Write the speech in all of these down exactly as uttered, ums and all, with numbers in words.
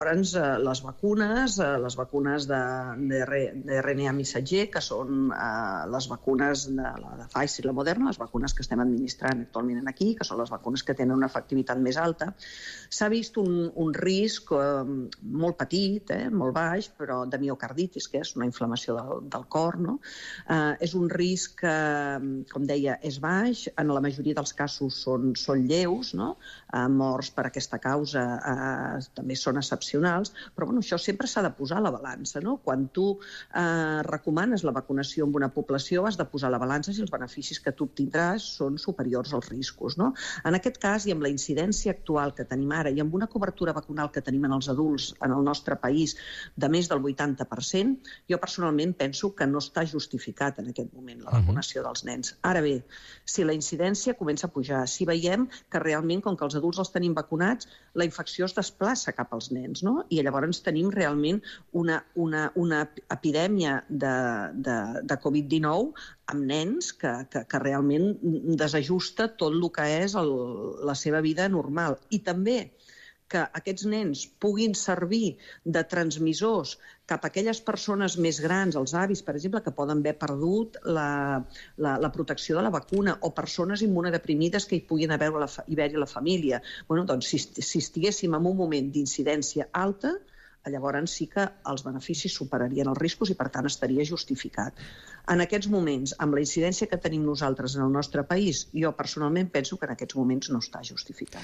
Llavors, eh, les vacunes, eh, les vacunes de, de, de R N A missatger, que són eh, les vacunes de, la, de Pfizer i la Moderna, les vacunes que estem administrant actualment aquí, que són les vacunes que tenen una efectivitat més alta, s'ha vist un, un risc eh, molt petit, eh, molt baix, però de miocarditis, que és una inflamació del, del cor, no? Eh, és un risc que, com deia, és baix, en la majoria dels casos són, són lleus, no? Eh, morts per aquesta causa eh, també són excepcionals, però bueno, això sempre s'ha de posar a la balança, no? Quan tu eh, recomanes la vacunació en una població, has de posar a la balança si els beneficis que tu obtindràs són superiors als riscos, no? En aquest cas, i amb la incidència actual que tenim ara, i amb una cobertura vacunal que tenim en els adults en el nostre país de més del vuitanta per cent, jo personalment penso que no està justificat en aquest moment la vacunació dels nens. Ara bé, si la incidència comença a pujar, si veiem que realment, com que els adults els tenim vacunats, la infecció es desplaça cap als nens, no? I llavors tenim realment una, una, una epidèmia de, de, de covid dinou amb nens que, que, que realment desajusta tot el que és el, la seva vida normal. I també que aquests nens puguin servir de transmissors cap a aquelles persones més grans, els avis, per exemple, que poden haver perdut la, la, la protecció de la vacuna, o persones immunodeprimides que hi puguin haver la, haver-hi la família. Bueno, doncs, si, si estiguéssim en un moment d'incidència alta, llavors sí que els beneficis superarien els riscos i, per tant, estaria justificat. En aquests moments, amb la incidència que tenim nosaltres en el nostre país, jo personalment penso que en aquests moments no està justificat.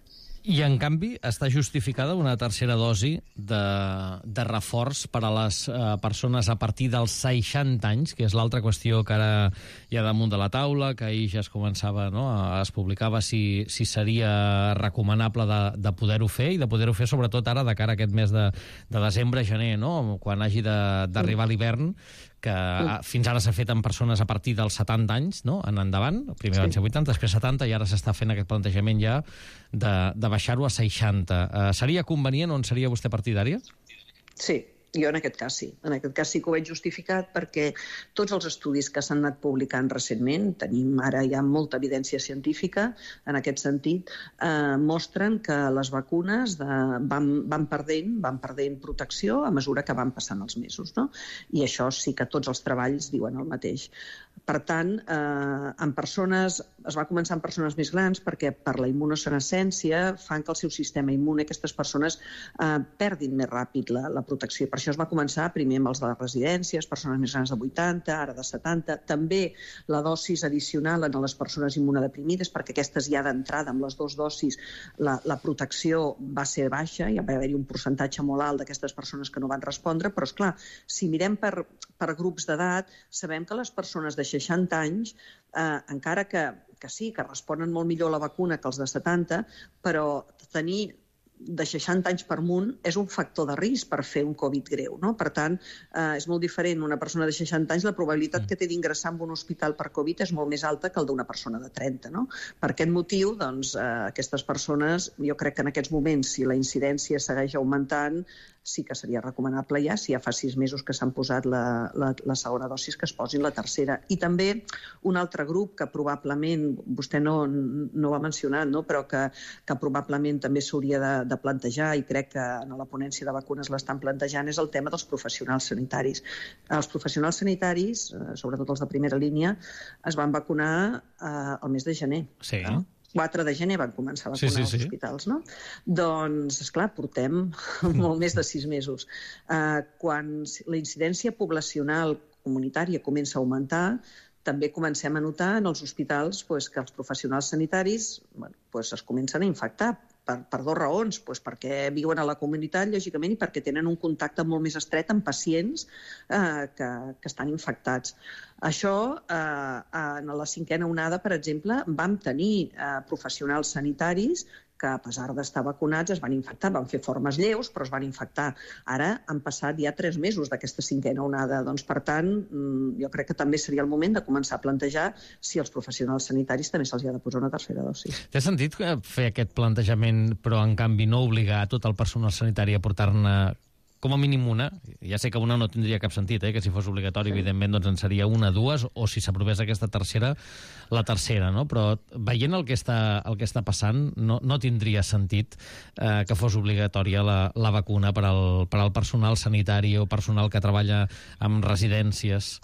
I, en canvi, està justificada una tercera dosi de, de reforç per a les eh, persones a partir dels seixanta anys, que és l'altra qüestió que ara hi ha damunt de la taula, que ahir ja es començava, no? Es publicava si, si seria recomanable de, de poder-ho fer, i de poder-ho fer sobretot ara de cara a aquest mes de, de desembre-gener, no? Quan hagi d'arribar l'hivern, que fins ara s'ha fet amb persones a partir dels setanta anys, no? En endavant. Primer van ser vuitanta, després setanta, i ara s'està fent aquest plantejament ja de, de baixar-ho a seixanta. Uh, seria convenient, o en seria vostè partidària? Sí, jo en aquest cas sí. En aquest cas sí que ho veig justificat, perquè tots els estudis que s'han anat publicant recentment, tenim ara ja molta evidència científica en aquest sentit, eh, mostren que les vacunes de, van, van, perdent, van perdent protecció a mesura que van passant els mesos, no? I això sí que tots els treballs diuen el mateix. Per tant, eh, en persones, es va començar en persones més grans perquè per la immunosenescència fan que el seu sistema immune, aquestes persones, eh, perdin més ràpid la, la protecció. Per això es va començar primer amb els de les residències, persones més grans de vuitanta, ara de setanta, també la dosis addicional en les persones immunodeprimides, perquè aquestes ja d'entrada, amb les dues dosis, la, la protecció va ser baixa, ja va haver-hi un percentatge molt alt d'aquestes persones que no van respondre, però, esclar, si mirem per, per grups d'edat, sabem que les persones de seixanta anys, eh, encara que, que sí, que responen molt millor a la vacuna que els de setanta, però tenir de seixanta anys per amunt és un factor de risc per fer un Covid greu, no? Per tant, eh, és molt diferent. Una persona de seixanta anys, la probabilitat que té d'ingressar en un hospital per Covid és molt més alta que el d'una persona de trenta, no? Per aquest motiu, doncs, eh, aquestes persones, jo crec que en aquests moments, si la incidència segueix augmentant, sí que seria recomanable ja, si ja fa sis mesos que s'han posat la, la, la segona dosis, que es posin la tercera. I també un altre grup que probablement, vostè no, no ho ha mencionat, no? Però que, que probablement també s'hauria de, de plantejar, i crec que en la ponència de vacunes l'estan plantejant, és el tema dels professionals sanitaris. Els professionals sanitaris, sobretot els de primera línia, es van vacunar eh, el mes de gener. Sí. No? quatre de gener van començar a vacunar sí, sí, als sí. hospitals, no? Doncs, esclar, portem molt més de sis mesos. Uh, quan la incidència poblacional comunitària comença a augmentar, també comencem a notar en els hospitals pues, que els professionals sanitaris bueno, pues, es comencen a infectar. Per, per dues raons, doncs perquè viuen a la comunitat, lògicament, i perquè tenen un contacte molt més estret amb pacients eh, que, que estan infectats. Això, eh, en la cinquena onada, per exemple, vam tenir eh, professionals sanitaris que, a pesar d'estar vacunats, es van infectar, van fer formes lleus, però es van infectar. Ara han passat ja tres mesos d'aquesta cinquena onada. Doncs, per tant, jo crec que també seria el moment de començar a plantejar si als professionals sanitaris també se'ls ha de posar una tercera dosi. Té sentit fer aquest plantejament, però en canvi no obligar tot el personal sanitari a portar-ne com a mínim una. Ja sé que una no tindria cap sentit, eh? Que si fos obligatori, sí. evidentment, doncs en seria una, dues, o si s'aprovés aquesta tercera, la tercera, no? Però veient el que està, el que està passant, no, no tindria sentit eh, que fos obligatòria la, la vacuna per al, per al personal sanitari o personal que treballa en residències.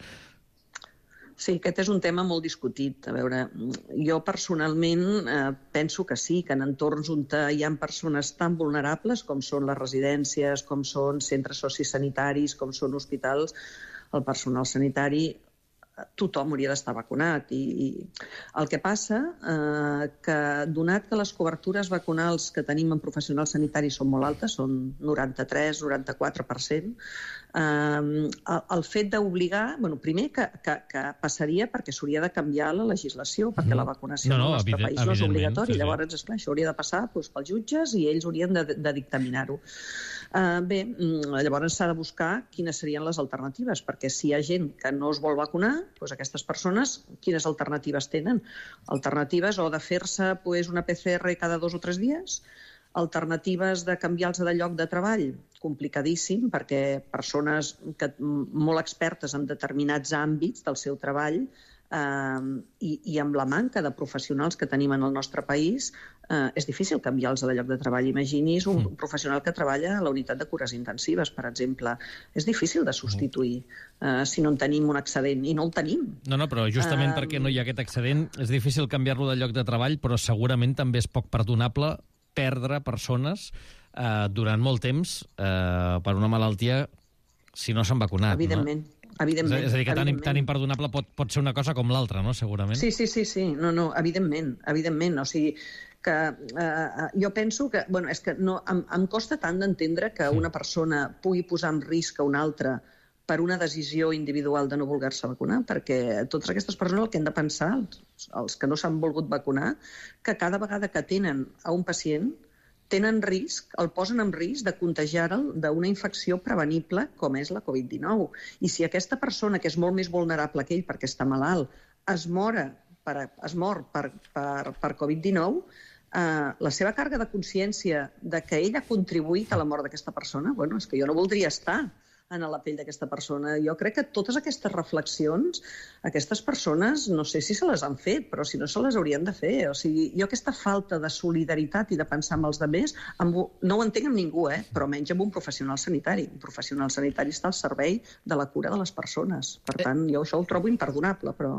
Sí, aquest és un tema molt discutit. A veure, jo personalment eh, penso que sí, que en entorns on hi ha persones tan vulnerables com són les residències, com són centres sociosanitaris, com són hospitals, el personal sanitari, tothom hauria d'estar vacunat. I, i el que passa eh, que donat que les cobertures vacunals que tenim en professionals sanitaris són molt altes, són noranta-tres noranta-quatre per cent, eh, el, el fet d'obligar, bueno, primer que, que, que passaria perquè s'hauria de canviar la legislació, perquè la vacunació no, no, en el nostre evident, país no és obligatori, sí, sí. llavors, esclar, això hauria de passar doncs, pels jutges i ells haurien de, de dictaminar-ho. Uh, bé, llavors s'ha de buscar quines serien les alternatives, perquè si hi ha gent que no es vol vacunar, doncs aquestes persones, quines alternatives tenen? Alternatives o de fer-se doncs, una P C R cada dos o tres dies, alternatives de canviar-los de lloc de treball, complicadíssim, perquè persones que, molt expertes en determinats àmbits del seu treball eh, i, i amb la manca de professionals que tenim en el nostre país, eh, és difícil canviar-los de lloc de treball. Imagini's un mm. professional que treballa a la unitat de cures intensives, per exemple. És difícil de substituir eh, si no en tenim un excedent, i no el tenim. No, no, però justament uh, perquè no hi ha aquest excedent, és difícil canviar-lo de lloc de treball, però segurament també és poc perdonable perdre persones eh, durant molt temps eh, per una malaltia si no s'han vacunat. Evidentment. No? Evidentment, és a dir, que tan, evidentment. tan imperdonable pot, pot ser una cosa com l'altra, no? Segurament. Sí, sí, sí, sí. No, no, evidentment, evidentment. O sigui, que eh, jo penso que... Bueno, és que no, em, em costa tant d'entendre que una persona pugui posar en risc a una altra per una decisió individual de no voler-se vacunar, perquè totes aquestes persones el que han de pensar, els, els que no s'han volgut vacunar, que cada vegada que tenen a un pacient tenen risc, el posen en risc de contagiar-lo d'una infecció prevenible com és la covid dinou. I si aquesta persona, que és molt més vulnerable que ell perquè està malalt, es, mora per, es mor per, per, per covid dinou, eh, la seva càrrega de consciència de que ell ha contribuït a la mort d'aquesta persona, bueno, és que jo no voldria estar en la pell d'aquesta persona. Jo crec que totes aquestes reflexions, aquestes persones, no sé si se les han fet, però si no se les haurien de fer. O sigui, jo aquesta falta de solidaritat i de pensar en els altres, amb, no ho entenc amb ningú, eh? Però menys amb un professional sanitari. Un professional sanitari està al servei de la cura de les persones. Per tant, jo això ho trobo imperdonable, però...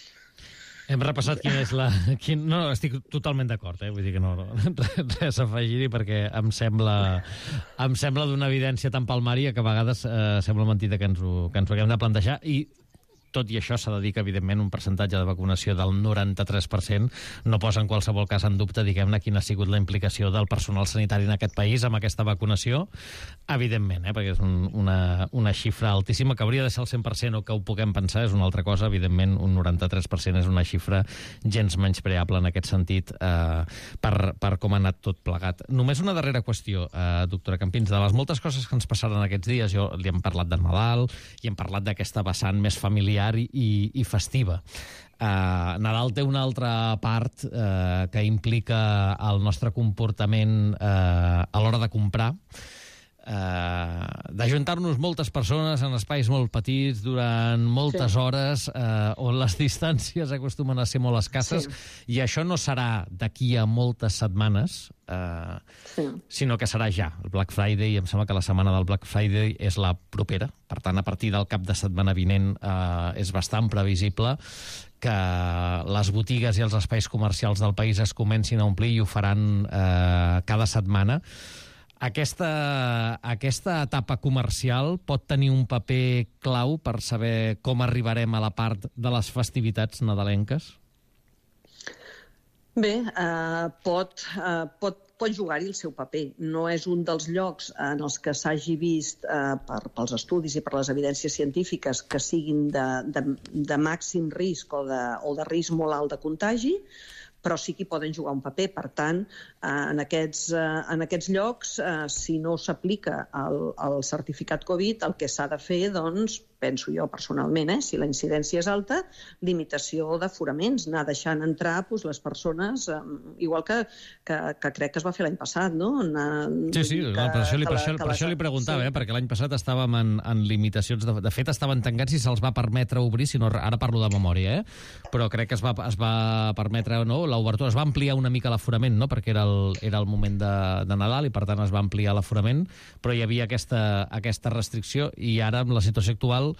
Hem repassat quina és la... Quin... No, estic totalment d'acord, eh? Vull dir que no, no res a afegir-hi, perquè em sembla, em sembla d'una evidència tan palmària que a vegades eh, sembla mentida que ens, ho, que ens ho haguem de plantejar. I tot i això s'ha de dir que, evidentment, un percentatge de vacunació del noranta-tres per cent no posa en qualsevol cas en dubte, diguem-ne, quina ha sigut la implicació del personal sanitari en aquest país amb aquesta vacunació, evidentment, eh, perquè és un, una, una xifra altíssima, que hauria de ser el cent per cent o que ho puguem pensar, és una altra cosa. Evidentment, un noranta-tres per cent és una xifra gens menyspreable en aquest sentit eh, per, per com ha anat tot plegat. Només una darrera qüestió, eh, doctora Campins. De les moltes coses que ens passaran aquests dies, jo li hem parlat del Nadal i hem parlat d'aquesta vessant més familiar i, i festiva. Uh, Nadal té una altra part uh, que implica el nostre comportament uh, a l'hora de comprar, uh, d'ajuntar-nos moltes persones en espais molt petits durant moltes sí. hores, uh, on les distàncies acostumen a ser molt escasses, sí. i això no serà d'aquí a moltes setmanes, Uh, sí. sinó que serà ja, el Black Friday, i em sembla que la setmana del Black Friday és la propera. Per tant, a partir del cap de setmana vinent uh, és bastant previsible que les botigues i els espais comercials del país es comencin a omplir, i ho faran uh, cada setmana. Aquesta, aquesta etapa comercial pot tenir un paper clau per saber com arribarem a la part de les festivitats nadalenques? Bé, eh, pot, eh, pot, pot jugar-hi el seu paper. No és un dels llocs en els que s'hagi vist eh, per, pels estudis i per les evidències científiques que siguin de, de, de màxim risc o de, o de risc molt alt de contagi, però sí que hi poden jugar un paper. Per tant, eh, en, aquests, eh, en aquests llocs, eh, si no s'aplica el, el certificat Covid, el que s'ha de fer, doncs, penso jo personalment, eh, si la incidència és alta, limitació d'aforaments, anar deixant entrar doncs, les persones, eh, igual que, que, que crec que es va fer l'any passat, no? Anar, sí, sí, que, per això li, per això, per això li preguntava, sí. eh, perquè l'any passat estàvem en, en limitacions, de, de fet estaven tancats i se'ls va permetre obrir, si no, ara parlo de memòria, eh? Però crec que es va, es va permetre, no, l'obertura, es va ampliar una mica l'aforament, no?, perquè era el, era el moment de, de Nadal i per tant es va ampliar l'aforament, però hi havia aquesta, aquesta restricció i ara amb la situació actual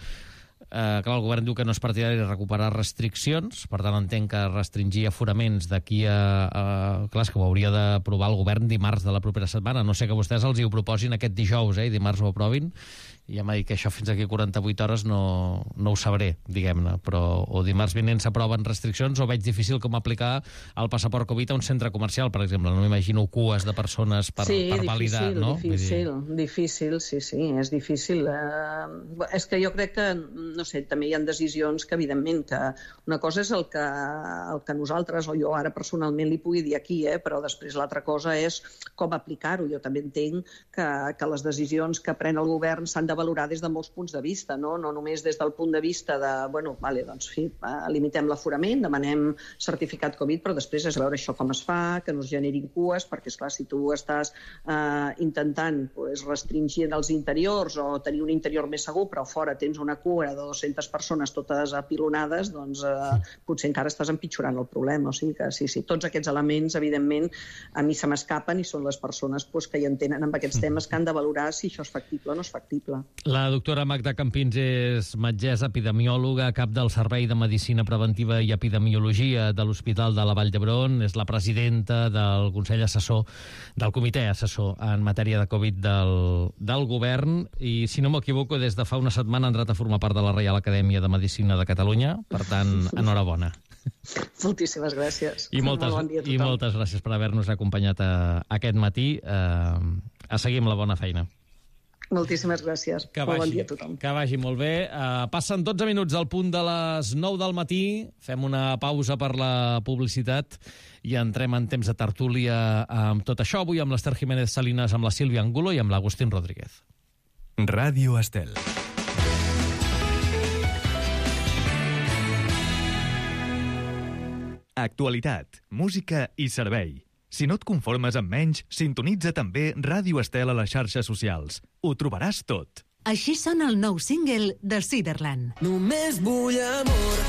Eh, clar, el govern diu que no és partidari de recuperar restriccions, per tant entenc que restringir aforaments d'aquí a, a... Clar, és que ho hauria d'aprovar el govern dimarts de la propera setmana. No sé que vostès els hi ho proposin aquest dijous, eh, i dimarts ho aprovin. I ja m'ha dit que això fins aquí quaranta-vuit hores no, no ho sabré, diguem-ne, però o dimarts vinent s'aproven restriccions o veig difícil com aplicar el passaport Covid a un centre comercial, per exemple. No m'imagino cues de persones per, sí, per validar, difícil, no? difícil, difícil, sí, sí, és difícil. Uh, és que jo crec que, no sé, també hi ha decisions que, evidentment, que una cosa és el que, el que nosaltres, o jo ara personalment li pugui dir aquí, eh, però després l'altra cosa és com aplicar-ho. Jo també entenc que, que les decisions que pren el govern s'han de valorar des de molts punts de vista, no? No només des del punt de vista de, bueno, vale, doncs, fi, limitem l'aforament, demanem certificat Covid, però després és veure això com es fa, que no es generin cues, perquè, esclar, si tu estàs eh, intentant pues, restringir els interiors o tenir un interior més segur, però fora tens una cua de dues-centes persones totes apilonades, doncs eh, potser encara estàs empitjorant el problema. O sigui que sí, sí, tots aquests elements, evidentment, a mi se m'escapen i són les persones pues, que hi entenen amb aquests temes que han de valorar si això és factible o no és factible. La doctora Magda Campins és metgessa, epidemiòloga, cap del Servei de Medicina Preventiva i Epidemiologia de l'Hospital de la Vall d'Hebron, és la presidenta del Consell Assessor, del Comitè Assessor en matèria de Covid del, del govern, i si no m'equivoco, des de fa una setmana ha entrat a formar part de la Reial Acadèmia de Medicina de Catalunya, per tant, enhorabona. Moltíssimes gràcies. I moltes, bon dia a i moltes gràcies per haver-nos acompanyat a, a aquest matí. Eh, a seguir amb la bona feina. Moltíssimes gràcies. Que vagi, bon dia a tothom. Que vagi molt bé. Uh, passen dotze minuts al punt de les nou del matí. Fem una pausa per la publicitat i entrem en temps de tertúlia amb tot això. Avui amb l'Ester Jiménez Salinas, amb la Sílvia Angulo i amb l'Agustín Rodríguez. Ràdio Estel. Actualitat, música i servei. Si no et conformes amb menys, sintonitza també Ràdio Estel a les xarxes socials. Ho trobaràs tot. Així sona el nou single de Ciderland. Només vull amor.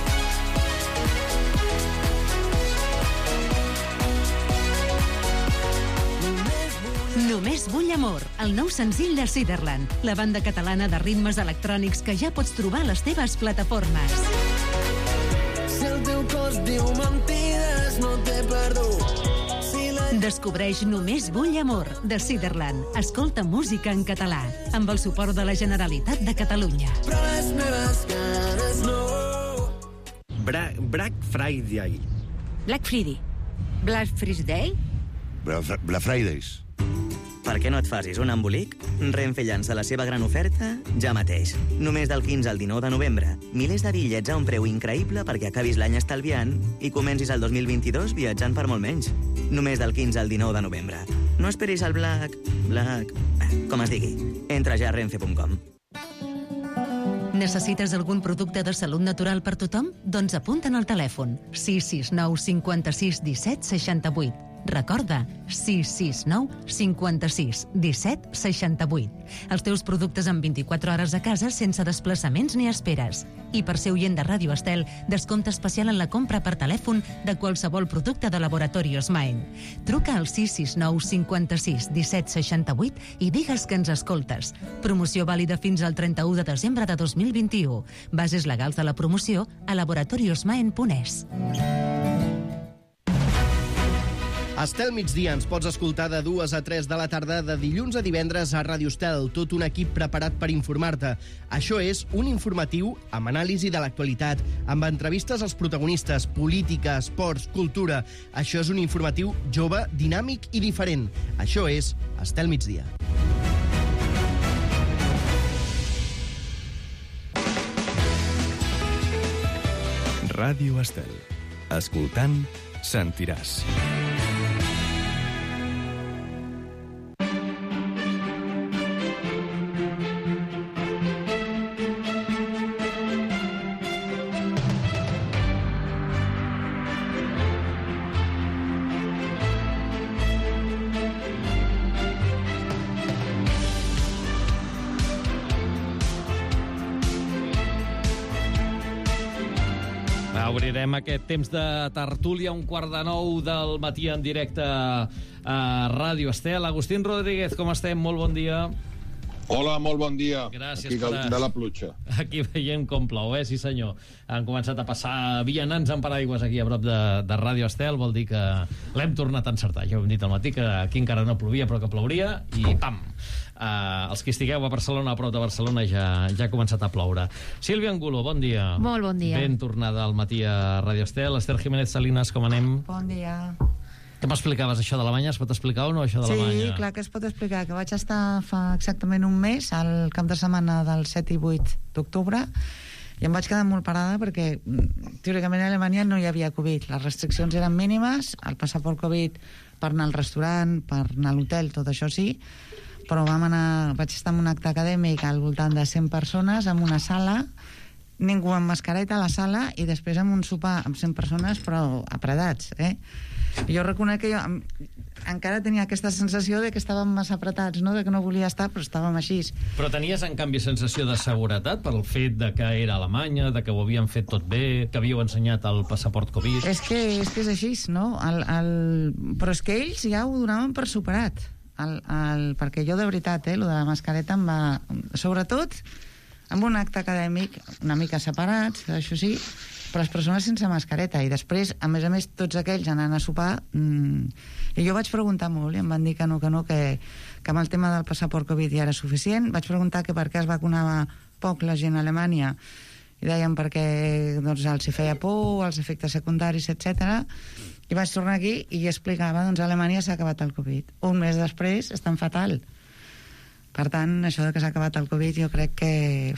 Només vull amor, el nou senzill de Ciderland, la banda catalana de ritmes electrònics que ja pots trobar a les teves plataformes. Si el teu cos diu mentides, no t'he perdut. Descobreix Només vull amor, de Ciderland. Escolta música en català, amb el suport de la Generalitat de Catalunya. Però les meves cares no. Bra Black Friday. Black Friday. Black Friday? Black Fridays. Per què no et facis un embolic? Renfe llança la seva gran oferta ja mateix. Només del quinze al dinou de novembre. Milers de bitllets a un preu increïble perquè acabis l'any estalviant i comencis el dos mil vint-i-dos viatjant per molt menys. Només del quinze al dinou de novembre. No esperis el Black... Black... com es digui. Entra ja a renfe punt com. Necessites algun producte de salut natural per tothom? Doncs apunta'n al telèfon sis sis nou cinquanta-sis disset seixanta-vuit. Recorda, sis sis nou cinquanta-sis disset seixanta-vuit. Els teus productes en vint-i-quatre hores a casa sense desplaçaments ni esperes. I per ser oient de Ràdio Estel, descompte especial en la compra per telèfon de qualsevol producte de Laboratorios Maen. Truca al sis sis nou cinquanta-sis disset seixanta-vuit i digues que ens escoltes. Promoció vàlida fins al trenta-u de desembre de dos mil vint-i-u. Bases legals de la promoció a laboratoriosmaen punt es. Estel migdia ens pots escoltar de dues a tres de la tarda de dilluns a divendres a Ràdio Estel, tot un equip preparat per informar-te. Això és un informatiu amb anàlisi de l'actualitat, amb entrevistes als protagonistes, política, esports, cultura. Això és un informatiu jove, dinàmic i diferent. Això és Estel migdia. Ràdio Estel. Escoltant, sentiràs. Obrirem aquest temps de tertúlia, un quart de nou del matí en directe a Ràdio Estel. Agustín Rodríguez, com estem? Molt bon dia. Hola, molt bon dia. Gràcies Aquí per... de la pluja. Aquí veiem com plou, eh? Sí, senyor. Han començat a passar vianants en paraigües aquí a prop de, de Ràdio Estel. Vol dir que l'hem tornat a encertar. Ja ho hem dit al matí, que aquí encara no plovia, però que plouria, i pam! Uh, els que estigueu a Barcelona, a prop de Barcelona, ja, ja ha començat a ploure. Sílvia Angulo, bon dia. Molt bon dia. Ben tornada al matí a Ràdio Estel. Esther Jiménez Salinas, com anem? Bon dia. Què m'explicaves, això d'Alemanya? Es pot explicar o no, això d'Alemanya? Sí, clar que es pot explicar, que vaig estar fa exactament un mes, al cap de setmana del set i vuit d'octubre, i em vaig quedar molt parada perquè, teòricament, a Alemanya no hi havia Covid. Les restriccions eren mínimes, el passaport Covid per anar al restaurant, per anar a l'hotel, tot això sí, però vam anar, vaig estar en un acte acadèmic al voltant de cent persones, en una sala, ningú amb mascareta a la sala, i després amb un sopar amb cent persones, però apredats, eh? I jo reconec que jo em, encara tenia aquesta sensació de que estàvem massa apretats, no? De que no volia estar, però estàvem així. Però tenies, en canvi, sensació de seguretat pel fet de que era Alemanya, de que ho havien fet tot bé, que havíeu ensenyat el passaport Covid? És que és, que és així, no? El, el... Però és que ells ja ho donaven per superat. El, el... Perquè jo, de veritat, eh, lo de la mascareta em va... Sobretot amb un acte acadèmic una mica separats, això sí, però les persones sense mascareta, i després, a més a més, tots aquells anant a sopar, mmm, i jo vaig preguntar molt, i em van dir que no, que no, que, que amb el tema del passaport Covid ja era suficient. Vaig preguntar que per què es vacunava poc la gent a Alemanya, i deien perquè doncs, els hi feia por, els efectes secundaris, etcètera. I vaig tornar aquí i explicava, doncs a Alemanya s'ha acabat el Covid. Un mes després estan fatal. Per tant, això de que s'ha acabat el Covid jo crec que...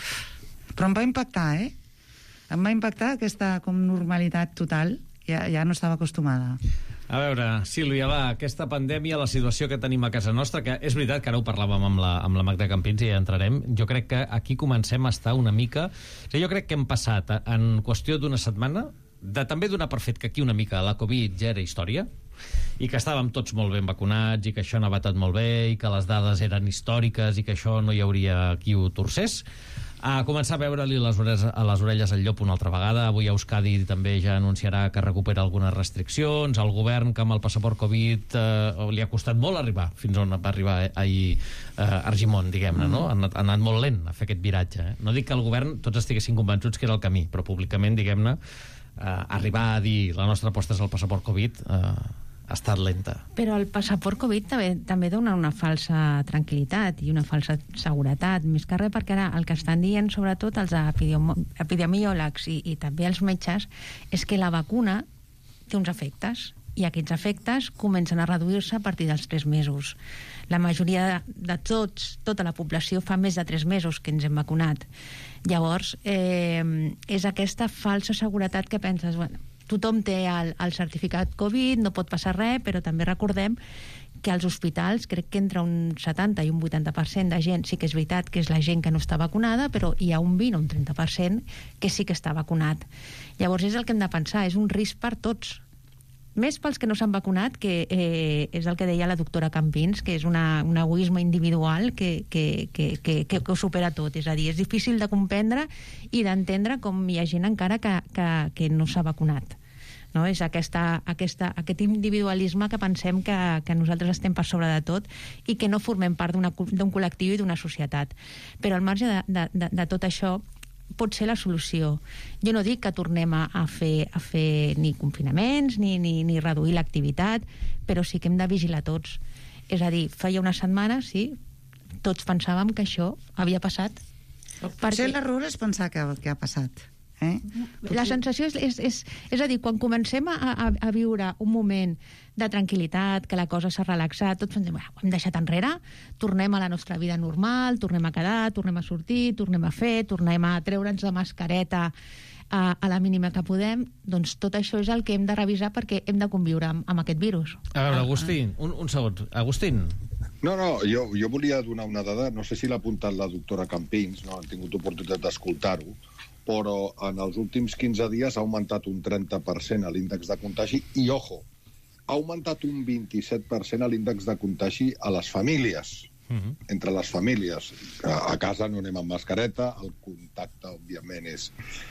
Però em va impactar, eh? Em va impactar aquesta com normalitat total. Ja, ja no estava acostumada. A veure, Sílvia, va, aquesta pandèmia, la situació que tenim a casa nostra, que és veritat que ara ho parlàvem amb la, amb la Magda Campins i ja entrarem, jo crec que aquí comencem a estar una mica... O sigui, jo crec que hem passat en qüestió d'una setmana de també donar per fet que aquí una mica la Covid ja era història, i que estàvem tots molt ben vacunats, i que això anava tot molt bé, i que les dades eren històriques, i que això no hi hauria qui ho torcés, a començar a veure-li les orelles, a les orelles al llop una altra vegada. Avui Euskadi també ja anunciarà que recupera algunes restriccions. El govern, que amb el passaport Covid eh, li ha costat molt arribar fins on va arribar ahir eh, Argimon, diguem-ne, no? Ha anat, ha anat molt lent a fer aquest viratge. Eh? No dic que el govern tots estiguessin convençuts que era el camí, però públicament, diguem-ne, eh, arribar a dir la nostra aposta és el passaport Covid eh, ha estat lenta. Però el passaport Covid també, també dona una falsa tranquil·litat i una falsa seguretat, més que res perquè ara el que estan dient, sobretot els epidemiòlegs i, i també els metges, és que la vacuna té uns efectes, i aquests efectes comencen a reduir-se a partir dels tres mesos. La majoria de, de tots, tota la població, fa més de tres mesos que ens hem vacunat. Llavors, eh, és aquesta falsa seguretat que penses, bueno, tothom té el, el certificat Covid, no pot passar res, però també recordem que als hospitals crec que entre un setanta i un vuitanta per cent de gent, sí que és veritat que és la gent que no està vacunada, però hi ha un vint o un trenta per cent que sí que està vacunat. Llavors és el que hem de pensar, és un risc per tots. Més pels que no s'han vacunat, que eh, és el que deia la doctora Campins, que és una, un egoisme individual que, que, que, que, que ho supera tot. És a dir, és difícil de comprendre i d'entendre com hi ha gent encara que, que, que no s'ha vacunat. No? És aquesta, aquesta, aquest individualisme que pensem que, que nosaltres estem per sobre de tot i que no formem part d'un col·lectiu i d'una societat. Però al marge de, de, de, de tot això, pot ser la solució. Jo no dic que tornem a, a, fer, a fer ni confinaments ni, ni, ni reduir l'activitat, però sí que hem de vigilar tots. És a dir, feia una setmana, sí, tots pensàvem que això havia passat. Potser perquè... l'error és pensar que, que ha passat. Eh? La sensació és, és, és, és a dir, quan comencem a, a, a viure un moment de tranquil·litat, que la cosa s'ha relaxat, tots ens diuen, bueno, ho hem deixat enrere, tornem a la nostra vida normal, tornem a quedar, tornem a sortir, tornem a fer, tornem a treure'ns la mascareta a, a la mínima que podem. Doncs tot això és el que hem de revisar perquè hem de conviure amb, amb aquest virus. A veure, Agustín, un, un segon. Agustín. No, no, jo, jo volia donar una dada, no sé si l'ha apuntat la doctora Campins, no han tingut oportunitat d'escoltar-ho, però en els últims quinze dies ha augmentat un trenta per cent a l'índex de contagi i, ojo, ha augmentat un vint-i-set per cent a l'índex de contagi a les famílies, uh-huh. entre les famílies. A, a casa no anem amb mascareta, el contacte, òbviament, és,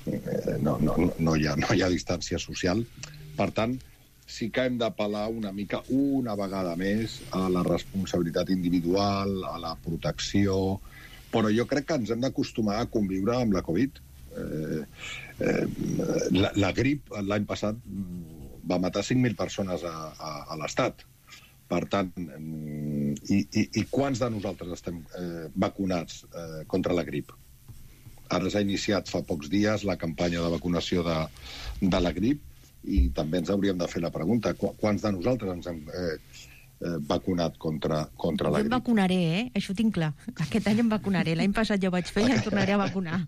eh, no, no, no, hi ha, no hi ha distància social. Per tant, sí que hem d'apel·lar una mica, una vegada més, a la responsabilitat individual, a la protecció, però jo crec que ens hem d'acostumar a conviure amb la Covid. Eh, eh, la, la grip l'any passat va matar cinc mil persones a, a, a l'Estat. Per tant, i, i, i quants de nosaltres estem eh, vacunats eh, contra la grip? Ara s'ha iniciat fa pocs dies la campanya de vacunació de, de la grip i també ens hauríem de fer la pregunta, quants de nosaltres ens hem eh, eh, vacunat contra, contra la grip? Jo em vacunaré, eh? Això ho tinc clar. Aquest any em vacunaré. L'any passat ja ho vaig fer i em tornaré a vacunar.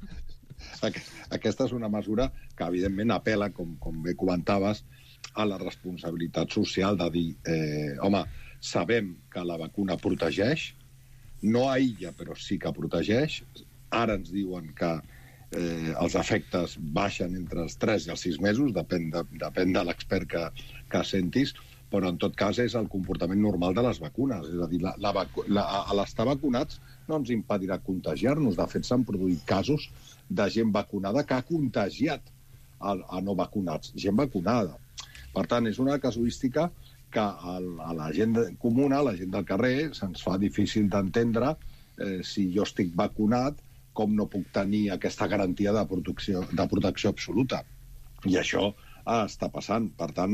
Aquesta és una mesura que, evidentment, apel·la, com, com bé comentaves, a la responsabilitat social de dir, eh, home, sabem que la vacuna protegeix, no aïlla, però sí que protegeix. Ara ens diuen que eh, els efectes baixen entre els tres i els sis mesos, depèn de, depèn de l'expert que, que sentis, però en tot cas és el comportament normal de les vacunes. És a dir, la, la vacu la, a l'estar vacunats no ens impedirà contagiar-nos. De fet, s'han produït casos de gent vacunada que ha contagiat a, a no vacunats, gent vacunada. Per tant, és una casuística que a, a la gent comuna, a la gent del carrer, se'ns fa difícil d'entendre eh, si jo estic vacunat, com no puc tenir aquesta garantia de protecció, de protecció absoluta. I això ah, està passant. Per tant,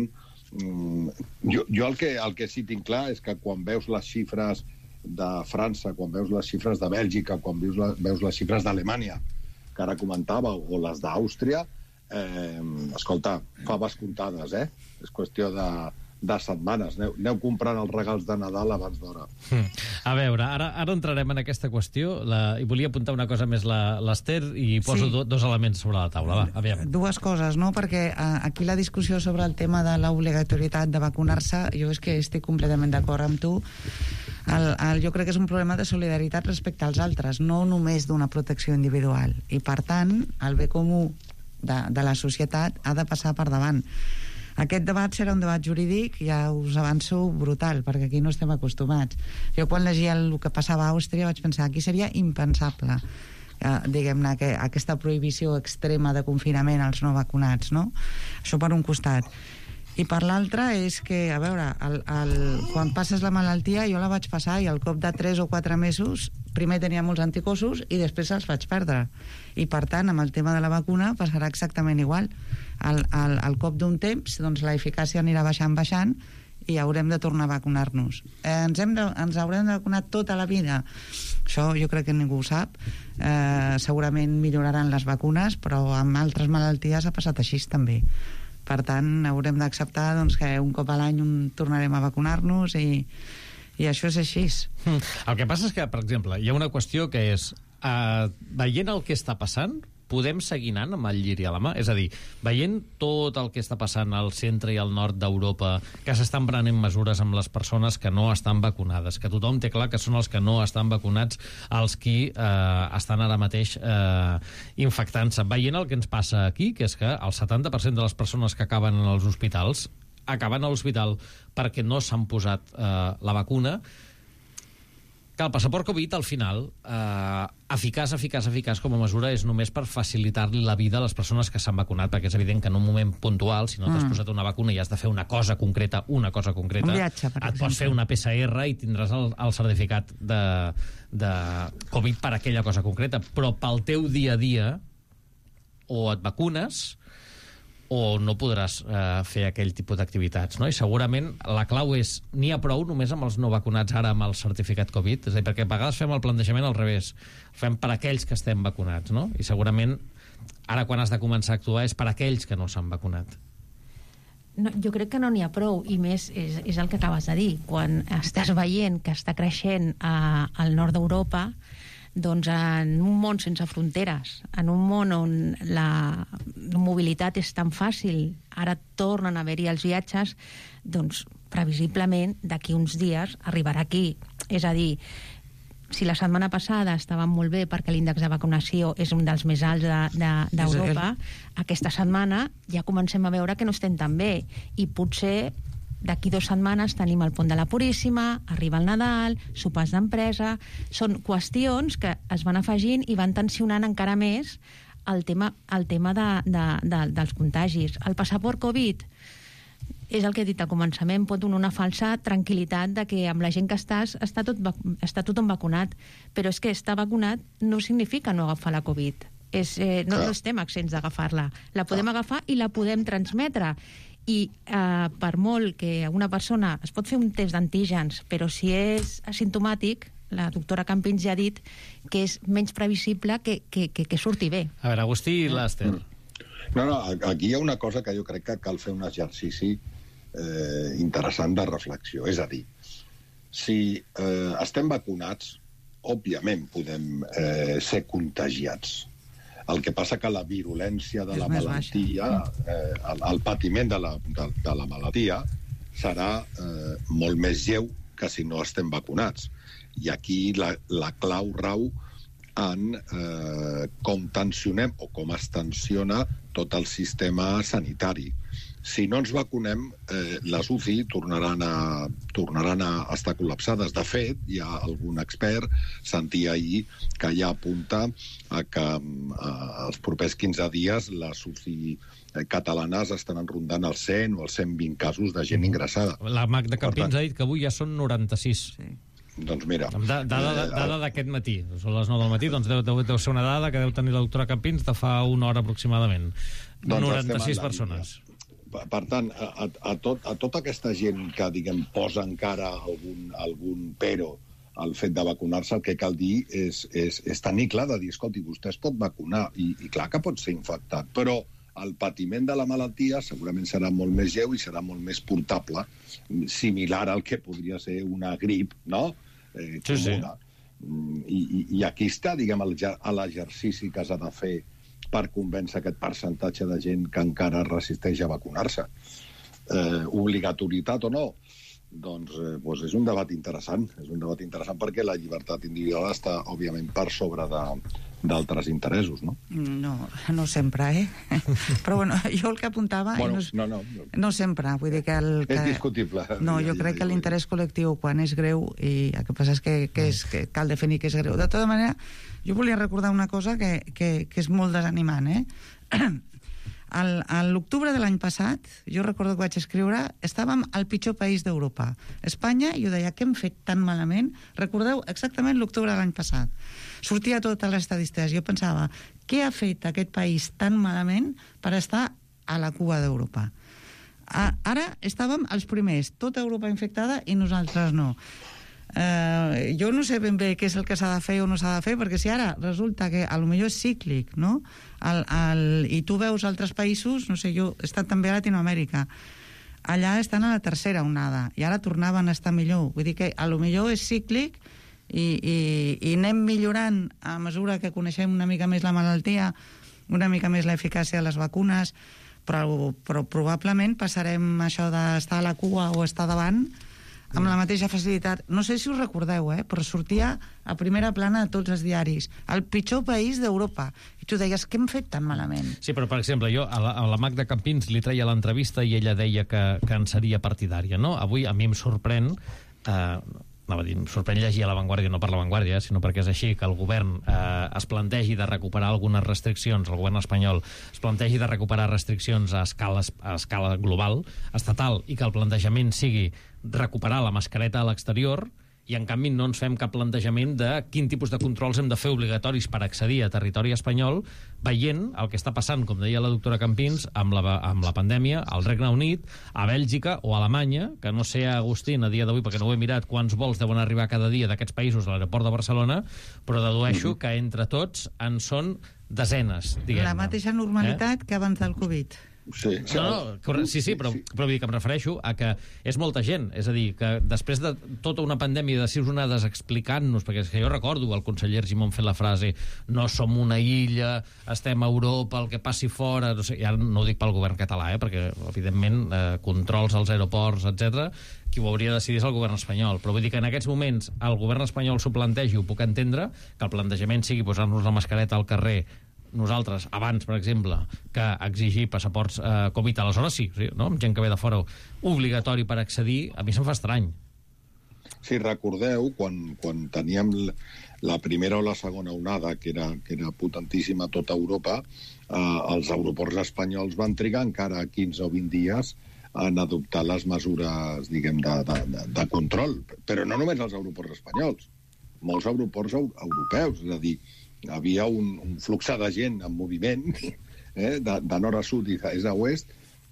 mm, jo, jo el, que, el que sí tinc clar és que quan veus les xifres de França, quan veus les xifres de Bèlgica, quan veus, la, veus les xifres d'Alemanya, que ara comentava, o les d'Àustria, eh, escolta, faves comptades, eh? És qüestió de, de setmanes. Aneu, aneu comprant els regals de Nadal abans d'hora. Mm. A veure, ara, ara entrarem en aquesta qüestió, la, i volia apuntar una cosa més l'Ester, i poso sí. do, dos elements sobre la taula. Va, aviam. Dues coses, no? Perquè eh, aquí la discussió sobre el tema de l'obligatorietat de vacunar-se, jo és que estic completament d'acord amb tu. El, el, jo crec que és un problema de solidaritat respecte als altres, no només d'una protecció individual. I, per tant, el bé comú de, de la societat ha de passar per davant. Aquest debat serà un debat jurídic, ja us avanço, brutal, perquè aquí no estem acostumats. Jo quan llegia el que passava a Àustria vaig pensar, aquí seria impensable, eh, diguem-ne, que aquesta prohibició extrema de confinament als no vacunats, no? Això per un costat. I per l'altre és que, a veure, el, el, quan passes la malaltia, jo la vaig passar i al cop de tres o quatre mesos primer tenia molts anticossos i després els vaig perdre. I per tant, amb el tema de la vacuna passarà exactament igual. Al, al, al cop d'un temps, doncs la eficàcia anirà baixant, baixant i haurem de tornar a vacunar-nos. Eh, ens, hem de, ens haurem de vacunar tota la vida. Això jo crec que ningú ho sap. Eh, segurament milloraran les vacunes, però amb altres malalties ha passat així també. Per tant, haurem d'acceptar doncs, que un cop a l'any tornarem a vacunar-nos i, i això és així. El que passa és que, per exemple, hi ha una qüestió que és, eh, veient el que està passant, podem seguir anant amb el lliri a la mà? És a dir, veient tot el que està passant al centre i al nord d'Europa, que s'estan prenent mesures amb les persones que no estan vacunades, que tothom té clar que són els que no estan vacunats els qui eh, estan ara mateix eh, infectant-se. Veient el que ens passa aquí, que és que el setanta per cent de les persones que acaben en els hospitals acaben a l'hospital perquè no s'han posat eh, la vacuna, que el passaport Covid, al final, eh, eficaç, eficaç, eficaç com a mesura és només per facilitar-li la vida a les persones que s'han vacunat, perquè és evident que en un moment puntual, si no t'has mm. posat una vacuna i has de fer una cosa concreta, una cosa concreta, un viatge, per et exemple. pots fer una P C R i tindràs el, el certificat de, de Covid per aquella cosa concreta, però pel teu dia a dia o et vacunes o no podràs eh, fer aquell tipus d'activitats, no? I segurament la clau és, n'hi ha prou només amb els no vacunats ara amb el certificat Covid? És a dir, perquè a vegades fem el plantejament al revés, fem per aquells que estem vacunats, no? I segurament ara quan has de començar a actuar és per aquells que no s'han vacunat. No, jo crec que no n'hi ha prou, i més és, és el que acabes de dir. Quan estàs veient que està creixent a, al nord d'Europa, doncs en un món sense fronteres, en un món on la mobilitat és tan fàcil, ara tornen a haver-hi els viatges, doncs previsiblement d'aquí uns dies arribarà aquí. És a dir, si la setmana passada estàvem molt bé perquè l'índex de vacunació és un dels més alts d'Europa, de, de, aquesta setmana ja comencem a veure que no estem tan bé, i potser d'aquí dues setmanes tenim el pont de la Puríssima, arriba el Nadal, sopars d'empresa. Són qüestions que es van afegint i van tensionant encara més el tema, el tema de, de, de, dels contagis. El passaport Covid és el que he dit al començament, pot donar una falsa tranquil·litat de que amb la gent que estàs està, tot, està tothom vacunat, però és que estar vacunat no significa no agafar la Covid. És, eh, no, no estem accents d'agafar-la. La podem agafar i la podem transmetre. I eh, per molt que una persona es pot fer un test d'antígens, però si és asimptomàtic, la doctora Campins ja ha dit que és menys previsible que, que, que, que surti bé. A veure, Agustí i l'Ester. No, no, aquí hi ha una cosa que jo crec que cal fer un exercici eh, interessant de reflexió. És a dir, si eh, estem vacunats, òbviament podem eh, ser contagiats. El que passa que la virulència de la malaltia, eh, el, el patiment de la, de, de la malaltia serà eh, molt més lleu que si no estem vacunats. I aquí la, la clau rau en eh, com tensionem o com es tensiona tot el sistema sanitari. Si no ens vacunem, eh, les U C I tornaran a, tornaran a estar col·lapsades. De fet, hi ha algun expert, sentia ahir, que ja apunta a que eh, els propers quinze dies les U C I catalanes estan rondant els cent o els cent vint casos de gent ingressada. La Magda Campins ha dit que avui ja són noranta-sis. Sí. Doncs mira... Dada, dada d'aquest matí, són les nou del matí, doncs deu, deu, deu ser una dada que deu tenir la doctora Campins de fa una hora aproximadament. Doncs noranta-sis persones. Per tant, a, a, tot, a tota aquesta gent que, diguem, posa encara algun, algun pero al fet de vacunar-se, el que cal dir és, és, és tenir clar de dir, escolti, vostè es pot vacunar, i, i clar que pot ser infectat, però el patiment de la malaltia segurament serà molt més lleu i serà molt més portable, similar al que podria ser una grip, no? Eh, sí, sí. I, i, I aquí està, diguem, l'exercici que s'ha de fer per convèncer aquest percentatge de gent que encara resisteix a vacunar-se. Eh, obligatorietat o no? Doncs, eh, doncs és un debat interessant. És un debat interessant perquè la llibertat individual està, òbviament, per sobre de, d'altres interessos, no? No, no sempre, eh? Però, bueno, jo el que apuntava... Bueno, no, no, no. No sempre, vull dir que... El, que... És discutible. No, jo crec que l'interès col·lectiu, quan és greu, i el que passa és que, que, és, que cal definir que és greu. De tota manera, jo volia recordar una cosa que, que, que és molt desanimant, eh? Al, a l'octubre de l'any passat, jo recordo que vaig escriure, estàvem al pitjor país d'Europa. Espanya, i jo deia, què hem fet tan malament? Recordeu exactament l'octubre de l'any passat. Sortia totes les estadístiques. Jo pensava, què ha fet aquest país tan malament per estar a la cua d'Europa? Ara estàvem els primers, tota Europa infectada i nosaltres no. Uh, jo no sé ben bé què és el que s'ha de fer o no s'ha de fer, perquè si ara resulta que a lo millor és cíclic, no? El, el, i tu veus altres països, no sé, jo he estat també a Latinoamèrica, allà estan a la tercera onada i ara tornaven a estar millor, vull dir que a lo millor és cíclic i, i, i anem millorant a mesura que coneixem una mica més la malaltia, una mica més l'eficàcia de les vacunes, però, però probablement passarem això d'estar a la cua o estar davant amb la mateixa facilitat. No sé si us recordeu, eh? Però sortia a primera plana de tots els diaris. El pitjor país d'Europa. I tu deies, què hem fet tan malament? Sí, però, per exemple, jo a la, a la Magda Campins li treia l'entrevista i ella deia que, que en seria partidària, no? Avui a mi em sorprèn... Eh, anava a dir, em sorprèn llegir a La Vanguardia, no per La Vanguardia, sinó perquè és així, que el govern eh, es plantegi de recuperar algunes restriccions, el govern espanyol es plantegi de recuperar restriccions a escala, a escala global, estatal, i que el plantejament sigui recuperar la mascareta a l'exterior, i en canvi no ens fem cap plantejament de quin tipus de controls hem de fer obligatoris per accedir a territori espanyol, veient el que està passant, com deia la doctora Campins, amb la, amb la pandèmia al Regne Unit, a Bèlgica o a Alemanya, que no sé, Agustín, a dia d'avui, perquè no ho he mirat, quants vols deuen arribar cada dia d'aquests països a l'aeroport de Barcelona, però dedueixo que entre tots en són desenes, diguem-ne. La mateixa normalitat eh? que abans del Covid. Sí, no, no, sí, sí, però, però vull dir que em refereixo a que és molta gent, és a dir, que després de tota una pandèmia de sis onades explicant-nos, perquè és que jo recordo el conseller Argimon fent la frase no som una illa, estem a Europa, el que passi fora, no sé, ja no ho dic pel govern català, eh, perquè evidentment eh, controls als aeroports, etcètera, qui ho hauria de decidir és el govern espanyol, però vull dir que en aquests moments el govern espanyol s'ho plantegi, ho puc entendre, que el plantejament sigui posar-nos la mascareta al carrer nosaltres, abans, per exemple, que exigir passaports eh, Covid, aleshores sí, sí, no? Amb gent que ve de fora obligatori per accedir, a mi se'm fa estrany. Sí, recordeu, quan, quan teníem la primera o la segona onada, que era, que era potentíssima a tota Europa, eh, els aeroports espanyols van trigar encara quinze o vint dies en adoptar les mesures, diguem, de, de, de, de control. Però no només els aeroports espanyols, molts aeroports europeus, és a dir, havia un, un flux de gent en moviment, eh, de, de nord a sud i d'est a oest,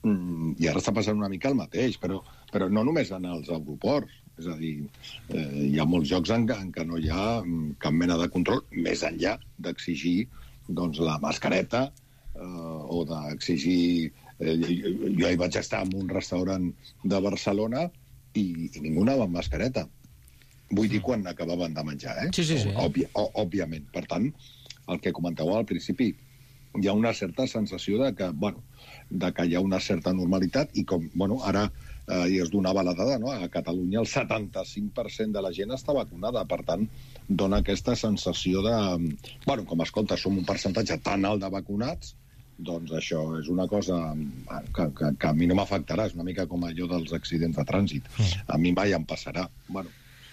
i ara està passant una mica el mateix, però, però no només en els aeroports. És a dir, eh, hi ha molts llocs en, en què no hi ha cap mena de control, més enllà d'exigir doncs, la mascareta eh, o d'exigir... Eh, jo, jo hi vaig estar en un restaurant de Barcelona i, i ningú anava amb mascareta. Vull dir quan acabaven de menjar, eh? Sí, sí, sí. Òbvia, ó, òbviament. Per tant, el que comentàveu al principi, hi ha una certa sensació de que, bueno, de que hi ha una certa normalitat i com, bueno, ara eh, es donava la dada, no? A Catalunya el setanta-cinc per cent de la gent està vacunada, per tant, dona aquesta sensació de... Bueno, com escolta, som un percentatge tan alt de vacunats, doncs això és una cosa que, que, que a mi no m'afectarà, és una mica com allò dels accidents de trànsit. A mi mai em passarà. Bueno.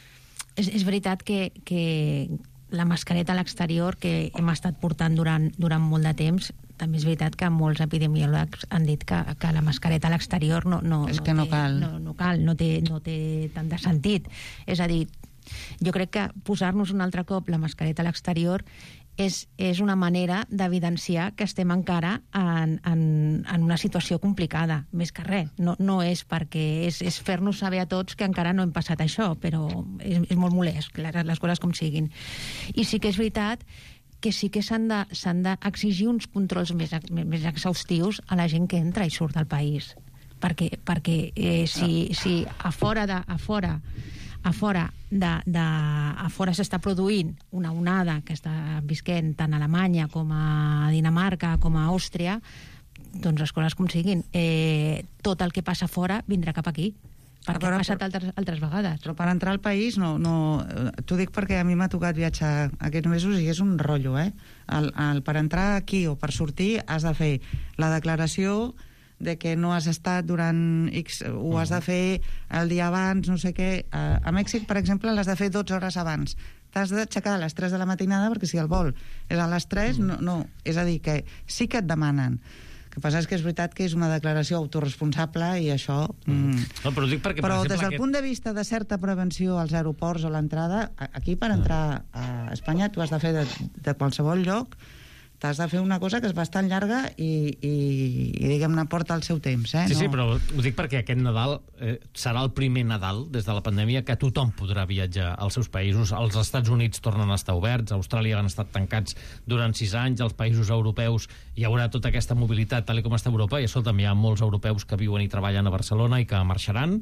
És, és veritat que, que la mascareta a l'exterior que hem estat portant durant, durant molt de temps, també és veritat que molts epidemiòlegs han dit que, que la mascareta a l'exterior no, no, és no que no té, cal. No, no cal, no té, no té tant de sentit. És a dir, jo crec que posar-nos un altre cop la mascareta a l'exterior és, és una manera d'evidenciar que estem encara en, en, en una situació complicada, més que res. No, no és perquè és, és fer-nos saber a tots que encara no hem passat això, però és, és molt molest, les, les coses com siguin. I sí que és veritat que sí que s'han de, s'han d'exigir uns controls més, més exhaustius a la gent que entra i surt del país. Perquè, perquè eh, si, si a fora de... A fora, a fora, de, de, a fora s'està produint una onada que està visquent tant a Alemanya com a Dinamarca com a Àustria, doncs les coses com siguin. Eh, tot el que passa fora vindrà cap aquí, perquè ha passat altres, altres vegades. Però per entrar al país, no, no, t'ho dic perquè a mi m'ha tocat viatjar aquests mesos i és un rotllo, eh? El, el, per entrar aquí o per sortir has de fer la declaració de que no has estat durant X, ho has de fer el dia abans, no sé què. A, a Mèxic, per exemple, l'has de fer dotze hores abans. T'has d'aixecar a les tres de la matinada perquè si el vol és a les tres, no, no. És a dir, que sí que et demanen. El que passa és que és veritat que és una declaració autoresponsable i això... Mm. No, però dic perquè, però per exemple, des del aquest... punt de vista de certa prevenció als aeroports o a l'entrada, aquí per entrar a Espanya tu has de fer de, de qualsevol lloc, t'has de fer una cosa que és bastant llarga i, i, i diguem-ne, porta el seu temps. Eh? Sí, no... sí, però ho dic perquè aquest Nadal eh, serà el primer Nadal des de la pandèmia que tothom podrà viatjar als seus països. Els Estats Units tornen a estar oberts, a Austràlia han estat tancats durant sis anys, als països europeus hi haurà tota aquesta mobilitat tal com està a Europa, i escolta'm, hi ha molts europeus que viuen i treballen a Barcelona i que marxaran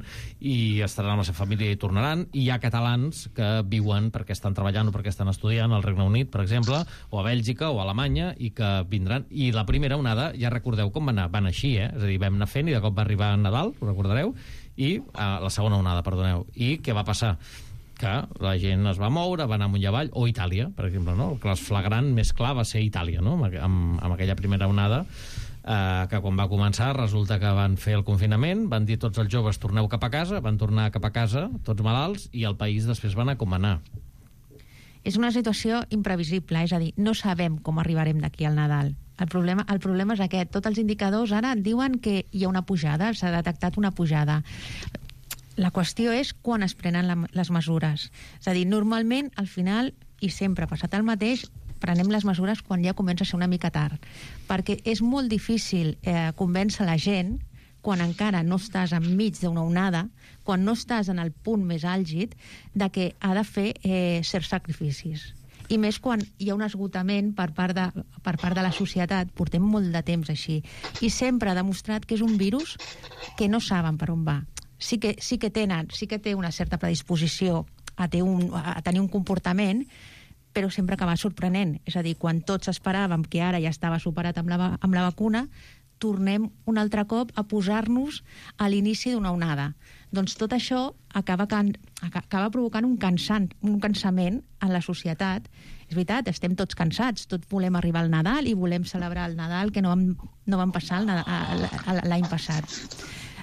i estaran amb la seva família i tornaran, i hi ha catalans que viuen perquè estan treballant o perquè estan estudiant al Regne Unit, per exemple, o a Bèlgica o a Alemanya, i que vindran. I la primera onada, ja recordeu com va anar, van així, eh? És a dir, vam anar fent i de cop va arribar Nadal, ho recordareu, i uh, la segona onada, perdoneu. I què va passar? Que la gent es va moure, va anar amunt i avall, o Itàlia, per exemple, no? El cas flagrant més clar va ser Itàlia, no? Amb, amb, amb aquella primera onada, eh, que quan va començar resulta que van fer el confinament, van dir tots els joves torneu cap a casa, van tornar cap a casa, tots malalts, i el país després va anar com va anar. És una situació imprevisible, és a dir, no sabem com arribarem d'aquí al Nadal. El problema, el problema és aquest. Tots els indicadors ara diuen que hi ha una pujada, s'ha detectat una pujada. La qüestió és quan es prenen la, les mesures. És a dir, normalment, al final, i sempre ha passat el mateix, prenem les mesures quan ja comença a ser una mica tard. Perquè és molt difícil eh, convèncer la gent quan encara no estàs enmig d'una onada, quan no estàs en el punt més àlgid, de que ha de fer eh, certs sacrificis. I més quan hi ha un esgotament per part, de, per part de la societat, portem molt de temps així, i sempre ha demostrat que és un virus que no saben per on va. Sí que, sí que tenen, sí que té una certa predisposició a, ter un, a tenir un comportament, però sempre acaba sorprenent. És a dir, quan tots esperàvem que ara ja estava superat amb la, amb la vacuna, tornem un altre cop a posar-nos a l'inici d'una onada. Doncs tot això acaba, can, acaba provocant un, cansant, un cansament en la societat. És veritat, estem tots cansats, tots volem arribar al Nadal i volem celebrar el Nadal que no vam, no vam passar l'any passat.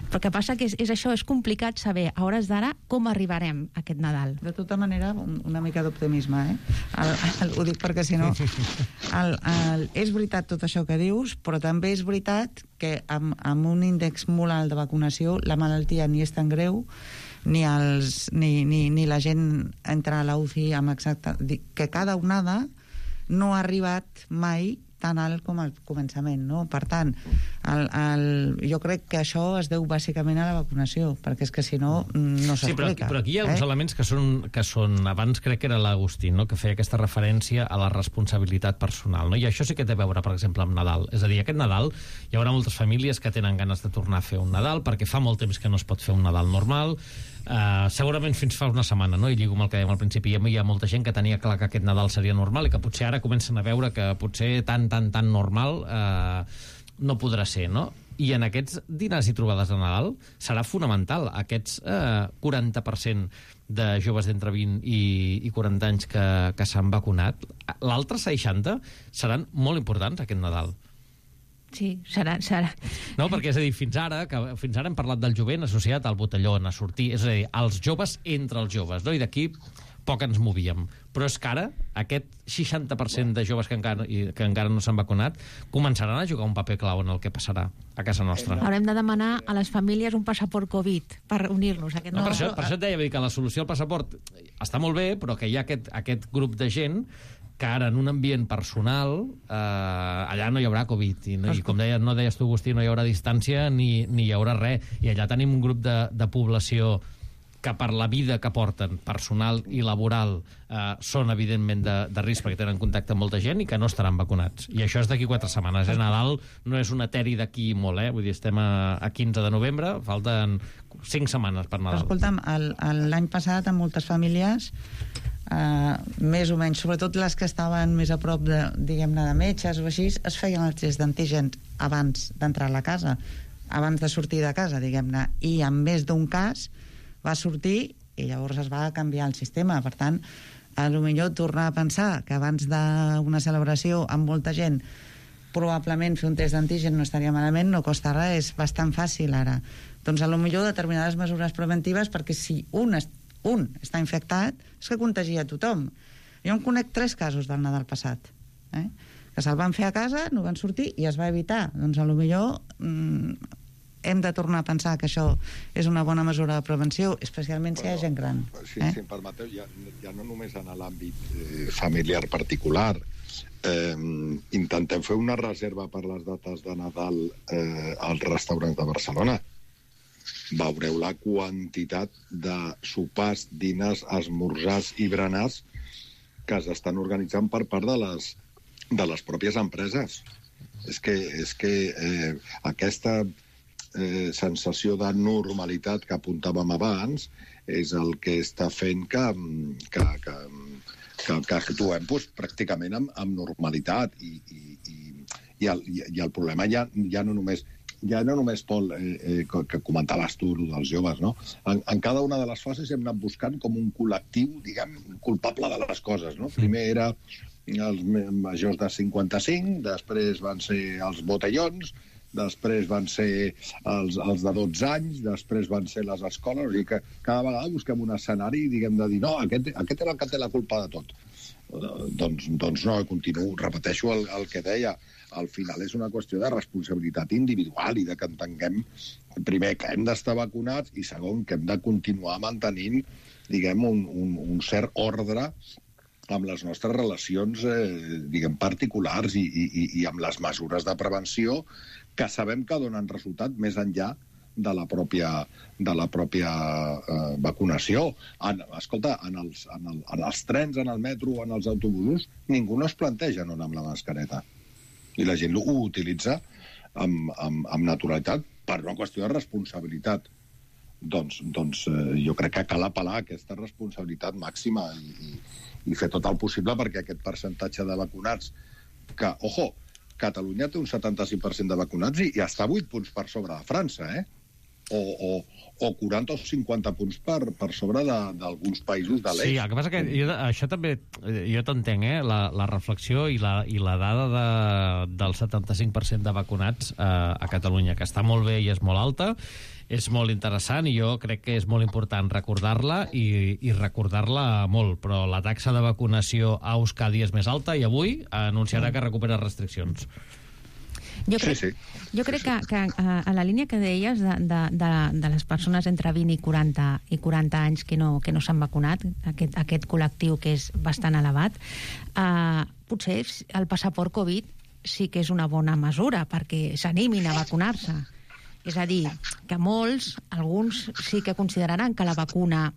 Però que passa que és, és això, és complicat saber a hores d'ara com arribarem a aquest Nadal. De tota manera, un, una mica d'optimisme, eh? El, el, ho dic perquè, si no... El, el, és veritat tot això que dius, però també és veritat que amb, amb un índex molt alt de vacunació la malaltia ni és tan greu ni, els, ni, ni, ni la gent entra a l'U C I amb exacta... que cada onada no ha arribat mai tan alt com al començament, no? Per tant, el, el, jo crec que això es deu bàsicament a la vacunació, perquè és que si no, no s'explica. Sí, però, però aquí hi ha uns eh? elements que són, que són... Abans crec que era l'Agustí, no?, que feia aquesta referència a la responsabilitat personal, no? I això sí que té a veure, per exemple, amb Nadal. És a dir, aquest Nadal hi haurà moltes famílies que tenen ganes de tornar a fer un Nadal, perquè fa molt temps que no es pot fer un Nadal normal. Uh, segurament fins fa una setmana, no? I lligo amb el que dèiem al principi, hi ha molta gent que tenia clar que aquest Nadal seria normal i que potser ara comencen a veure que potser tan, tan, tan normal uh, no podrà ser, no? I en aquests dinars i trobades de Nadal serà fonamental aquests uh, quaranta per cent de joves d'entre vint i, i quaranta anys que, que s'han vacunat. L'altre seixanta seran molt importants aquest Nadal. Sí, serà, serà. No, perquè és a dir, fins ara, que fins ara hem parlat del jovent associat al botellón, a sortir, és a dir, els joves entre els joves, no? I d'aquí poc ens movíem. Però és que ara, aquest seixanta per cent de joves que encara, que encara no s'han vacunat començaran a jugar un paper clau en el que passarà a casa nostra. Haurem de demanar a les famílies un passaport Covid per unir-nos a aquest no, nou. per, això, per això et deia que la solució al passaport està molt bé, però que hi ha aquest, aquest grup de gent que ara en un ambient personal eh, allà no hi haurà Covid i, no, i com deia, no deies tu, Agustí, no hi haurà distància ni, ni hi haurà res, i allà tenim un grup de, de població que per la vida que porten, personal i laboral, eh, són evidentment de, de risc perquè tenen contacte amb molta gent i que no estaran vacunats. I això és d'aquí quatre setmanes. Eh? Nadal no és una teri d'aquí molt, eh? Vull dir, estem a, a quinze de novembre, falten cinc setmanes per Nadal. Escolta'm, l'any passat en moltes famílies Uh, més o menys, sobretot les que estaven més a prop de, diguem-ne, de metges o així, es feien els tests d'antígens abans d'entrar a la casa, abans de sortir de casa, diguem-ne, i en més d'un cas va sortir i llavors es va canviar el sistema. Per tant, a lo millor tornar a pensar que abans d'una celebració amb molta gent probablement fer un test d'antígen no estaria malament, no costa res, és bastant fàcil ara. Doncs a lo millor determinades mesures preventives, perquè si un està un està infectat, és que contagia a tothom. Jo en conec tres casos del Nadal passat, eh? que se'l van fer a casa, no van sortir i es va evitar. Doncs a lo millor mm, hem de tornar a pensar que això és una bona mesura de prevenció, especialment si hi ha gent gran. Si, eh? si em permeteu, ja, ja no només en l'àmbit eh, familiar particular, eh, intentem fer una reserva per les dates de Nadal eh, als restaurants de Barcelona. Veureu la quantitat de sopars, dinars, esmorzars i berenars que s'estan organitzant per part de les, de les pròpies empreses. És que, és que eh, aquesta eh, sensació de normalitat que apuntàvem abans és el que està fent que, que, que, que, que actuem doncs, pràcticament amb, amb normalitat. I, i, i, i, el, i el problema ja, ja no només... ja no només, Pol, eh, eh, que comentaves tu dels joves, no? En, en cada una de les fases hem anat buscant com un col·lectiu, diguem, culpable de les coses, no? Primer era els majors de cinquanta-cinc, després van ser els botellons, després van ser els, els de dotze anys, després van ser les escoles, o sigui que cada vegada busquem un escenari, diguem, de dir, no, aquest, aquest era el que té la culpa de tot. Uh, doncs, doncs no, continuo, repeteixo el, el que deia, al final és una qüestió de responsabilitat individual i de que entenguem, primer, que hem d'estar vacunats i segon, que hem de continuar mantenint, diguem, un, un, un cert ordre amb les nostres relacions, eh, diguem, particulars i, i, i amb les mesures de prevenció que sabem que donen resultat més enllà de la pròpia, de la pròpia eh, vacunació. En, escolta, en els, en, el, en els trens, en el metro, en els autobusos, ningú no es planteja no anar amb la mascareta. I la gent ho utilitza amb, amb, amb naturalitat per una qüestió de responsabilitat. Doncs, doncs eh, jo crec que cal apel·lar aquesta responsabilitat màxima i, i, i fer tot el possible perquè aquest percentatge de vacunats que, ojo, Catalunya té un setanta-cinc per cent de vacunats i, i està vuit punts per sobre de França, eh? o, o, o quaranta o cinquanta punts per, per sobre d'alguns països de l'est. Sí, el que passa que jo, això també, jo t'entenc, eh, la, la reflexió i la, i la dada de, del setanta-cinc per cent de vacunats eh, a Catalunya, que està molt bé i és molt alta, és molt interessant i jo crec que és molt important recordar-la i, i recordar-la molt, però la taxa de vacunació a Euskadi és més alta i avui anunciarà que recupera restriccions. Jo crec, sí, sí. Jo crec que, que a la línia que deies de, de, de, de les persones entre vint i quaranta, i quaranta anys que no, que no s'han vacunat, aquest, aquest col·lectiu que és bastant elevat, eh, potser el passaport Covid sí que és una bona mesura perquè s'animin a vacunar-se. És a dir, que molts, alguns sí que consideraran que la vacuna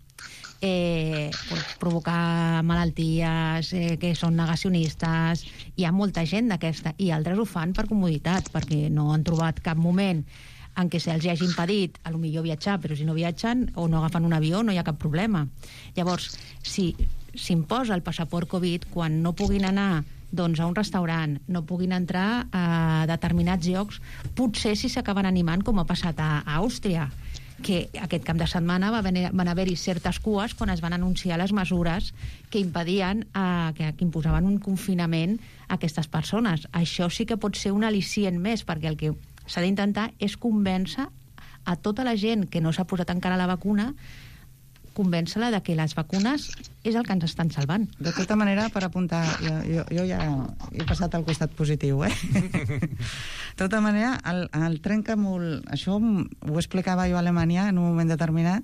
eh, pot provocar malalties, eh, que són negacionistes. Hi ha molta gent d'aquesta, i altres ho fan per comoditat, perquè no han trobat cap moment en què se'ls hagi impedit a lo millor viatjar, però si no viatgen o no agafen un avió no hi ha cap problema. Llavors, si s'imposa el passaport Covid, quan no puguin anar doncs, a un restaurant, no puguin entrar a determinats llocs, potser si s'acaben animant, com ha passat a, a Àustria, que aquest cap de setmana va venir, van haver-hi certes cues quan es van anunciar les mesures que impedien, eh, que, que imposaven un confinament a aquestes persones. Això sí que pot ser un al·licient més, perquè el que s'ha d'intentar és convèncer a tota la gent que no s'ha posat encara la vacuna, convèncer-la de que les vacunes és el que ens estan salvant. De tota manera, per apuntar, jo, jo, jo ja he passat al costat positiu, eh? De tota manera, el, el trencamol, això ho explicava jo a Alemanya en un moment determinat,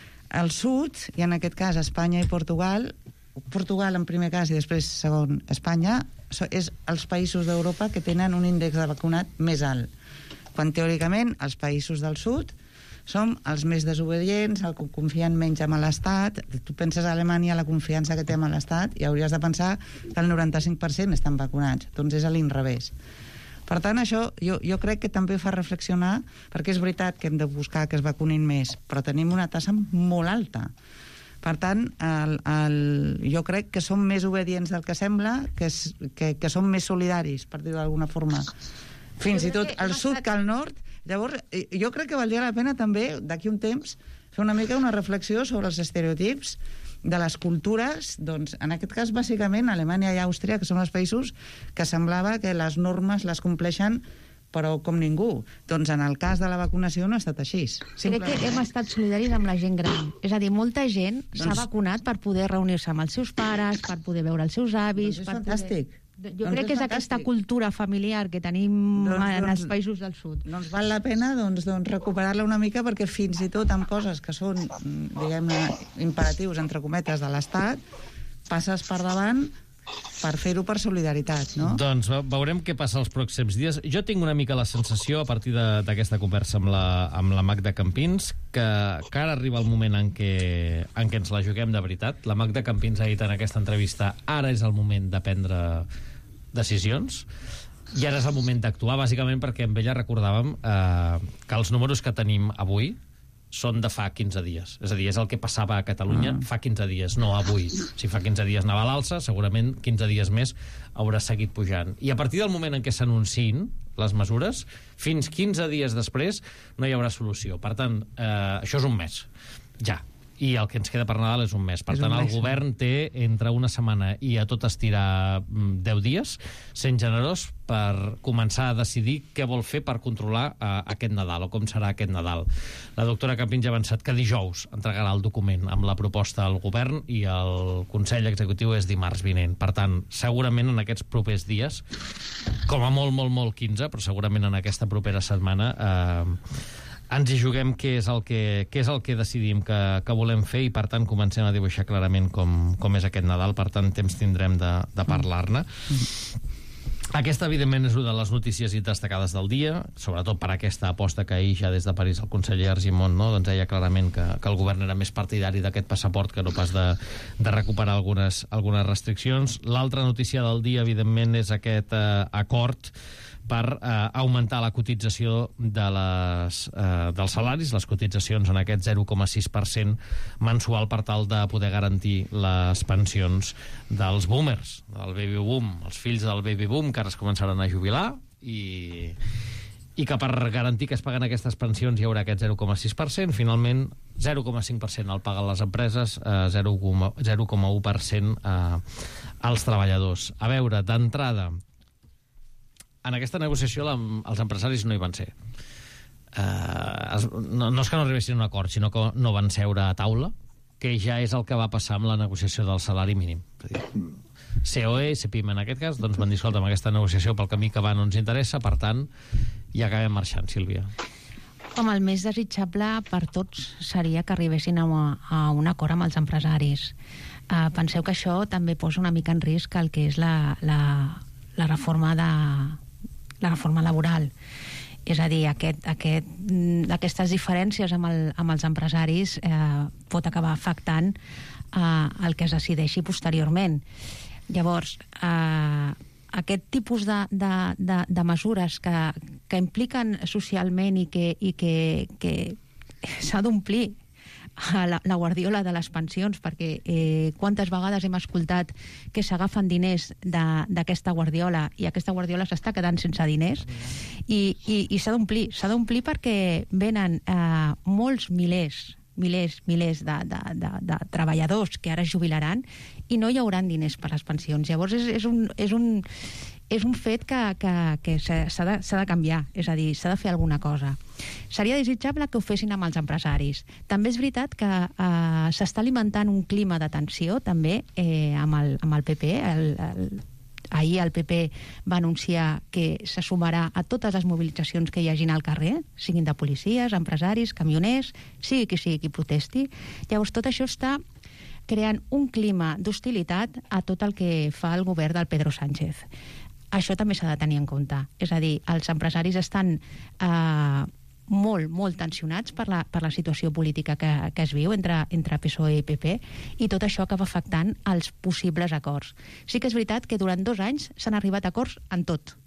al sud, i en aquest cas Espanya i Portugal, Portugal en primer cas i després segon Espanya, és els països d'Europa que tenen un índex de vacunat més alt. Quan teòricament els països del sud som els més desobedients, el que confien menys en l'Estat. Tu penses a Alemanya la confiança que té en l'Estat i hauries de pensar que el noranta-cinc per cent estan vacunats. Doncs és a l'inrevés. Per tant, això jo, jo crec que també fa reflexionar, perquè és veritat que hem de buscar que es vacunin més, però tenim una tassa molt alta. Per tant, el, el, jo crec que som més obedients del que sembla, que, és, que, que som més solidaris, per dir-ho d'alguna forma. Fins i tot al sud que al nord. Llavors, jo crec que valdria la pena també, d'aquí un temps, fer una mica una reflexió sobre els estereotips de les cultures, doncs, en aquest cas, bàsicament, Alemanya i Àustria, que són els països que semblava que les normes les compleixen però com ningú. Doncs en el cas de la vacunació no ha estat així. Crec que hem estat solidaris amb la gent gran. És a dir, molta gent s'ha doncs... vacunat per poder reunir-se amb els seus pares, per poder veure els seus avis... Doncs és per fantàstic. Poder... Jo doncs crec que és fantàstic. Aquesta cultura familiar que tenim doncs, en doncs, els països del sud. Doncs val la pena doncs, doncs, recuperar-la una mica, perquè fins i tot amb coses que són, diguem-ne, imperatius, entre cometes, de l'Estat, passes per davant per fer-ho per solidaritat, no? Doncs veurem què passa els pròxims dies. Jo tinc una mica la sensació, a partir d'aquesta conversa amb la, amb la Magda Campins, que, que ara arriba el moment en què, en què ens la juguem de veritat. La Magda Campins ha dit en aquesta entrevista ara és el moment de prendre decisions i ara és el moment d'actuar, bàsicament perquè amb ella recordàvem eh, que els números que tenim avui són de fa quinze dies. És a dir, és el que passava a Catalunya mm. fa quinze dies, no avui. Si fa quinze dies anava a l'alça, segurament quinze dies més haurà seguit pujant. I a partir del moment en què s'anunciïn les mesures, fins quinze dies després no hi haurà solució. Per tant, eh, això és un mes. Ja. I el que ens queda per Nadal és un mes. Per tant, el govern té entre una setmana i a tot estirar deu dies, sent generós, per començar a decidir què vol fer per controlar uh, aquest Nadal, o com serà aquest Nadal. La doctora Campins ja ha avançat que dijous entregarà el document amb la proposta al govern i el Consell Executiu és dimarts vinent. Per tant, segurament en aquests propers dies, com a molt, molt, molt quinze, però segurament en aquesta propera setmana... Eh, ens hi juguem què és el que, què és el que decidim que, que volem fer i, per tant, comencem a dibuixar clarament com, com és aquest Nadal. Per tant, temps tindrem de, de parlar-ne. Mm. Aquesta, evidentment, és una de les notícies destacades del dia, sobretot per aquesta aposta que ahir ja des de París el conseller Argimon, no, doncs deia clarament que, que el govern era més partidari d'aquest passaport que no pas de, de recuperar algunes, algunes restriccions. L'altra notícia del dia, evidentment, és aquest eh, acord per eh, augmentar la cotització de les, eh, dels salaris, les cotitzacions en aquest zero coma sis per cent mensual per tal de poder garantir les pensions dels boomers, del baby boom, els fills del baby boom, que ara es començaran a jubilar i, i que per garantir que es paguen aquestes pensions hi haurà aquest zero coma sis per cent, finalment zero coma cinc per cent el paguen les empreses, eh, zero coma u per cent eh, als treballadors. A veure, d'entrada, en aquesta negociació la, els empresaris no hi van ser. Eh, es, no, no és que no arribessin a un acord, sinó que no van seure a taula, que ja és el que va passar amb la negociació del salari mínim. C O E, C P I M en aquest cas, doncs van dir, escolta, amb aquesta negociació pel camí que va no ens interessa, per tant, ja acabem marxant, Sílvia. Com el més desitjable per tots seria que arribessin a, a un acord amb els empresaris. Uh, penseu que això també posa una mica en risc el que és la, la, la, reforma, de, la reforma laboral. És a dir, aquest, aquest, aquestes diferències amb, el, amb els empresaris eh, pot acabar afectant eh, el que es decideixi posteriorment. Llavors, eh, aquest tipus de, de, de, de mesures que, que impliquen socialment i que, i que, que s'ha d'omplir la, la guardiola de les pensions, perquè eh, quantes vegades hem escoltat que s'agafen diners d'aquesta guardiola i aquesta guardiola s'està quedant sense diners i, i, i s'ha d'omplir, s'ha d'omplir perquè venen eh, molts milers milers, milers de, de, de, de treballadors que ara es jubilaran i no hi haurà diners per les pensions. Llavors és, és, un, és, un, és un fet que, que, que s'ha de, s'ha de canviar, és a dir, s'ha de fer alguna cosa. Seria desitjable que ho fessin amb els empresaris. També és veritat que eh, s'està alimentant un clima de tensió també eh, amb, el, amb el P P. El, el, ahir el P P va anunciar que se sumarà a totes les mobilitzacions que hi hagin al carrer, siguin de policies, empresaris, camioners, sigui qui sigui qui protesti. Llavors tot això està creant un clima d'hostilitat a tot el que fa el govern del Pedro Sánchez. Això també s'ha de tenir en compte. És a dir, els empresaris estan eh, molt, molt tensionats per la, per la situació política que, que es viu entre, entre P S O E i P P, i tot això acaba afectant els possibles acords. Sí que és veritat que durant dos anys s'han arribat a acords en tot.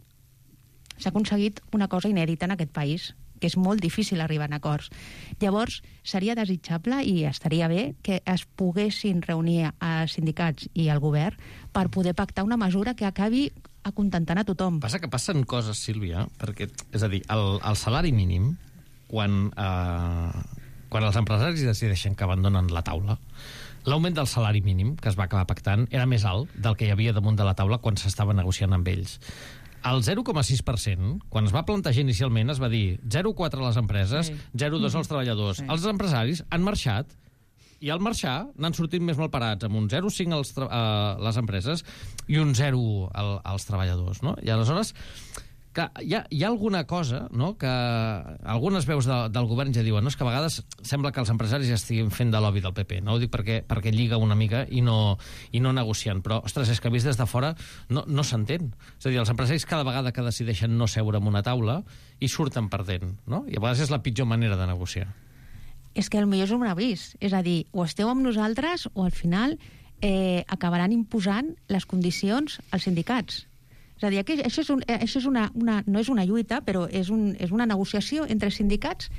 S'ha aconseguit una cosa inèdita en aquest país, que és molt difícil arribar a acords. Llavors, seria desitjable i estaria bé que es poguessin reunir els sindicats i el govern per poder pactar una mesura que acabi acontentant a tothom. Passa que passen coses, Sílvia, perquè, és a dir, el, el salari mínim, quan, eh, quan els empresaris decideixen que abandonen la taula, l'augment del salari mínim que es va acabar pactant era més alt del que hi havia damunt de la taula quan s'estava negociant amb ells. El zero coma sis per cent, quan es va plantejar inicialment, es va dir zero coma quatre a les empreses, sí. zero coma dos als treballadors. Sí. Els empresaris han marxat, i al marxar n'han sortit més malparats, amb un zero coma cinc als tra- a les empreses i un zero al, als treballadors, no? I aleshores, que hi ha, hi ha alguna cosa, no?, que algunes veus de, del govern ja diuen, no?, és que a vegades sembla que els empresaris ja estiguin fent de lobby del P P. No ho dic perquè, perquè lliga una mica i no, i no negociant, però, ostres, és que vist des de fora no, no s'entén. És a dir, els empresaris cada vegada que decideixen no seure en una taula i surten perdent, no? I a vegades és la pitjor manera de negociar. És que potser és un avís. És a dir, o esteu amb nosaltres o al final eh, acabaran imposant les condicions als sindicats. És a dir, això, és un, això és una, una, no és una lluita, però és, un, és una negociació entre sindicats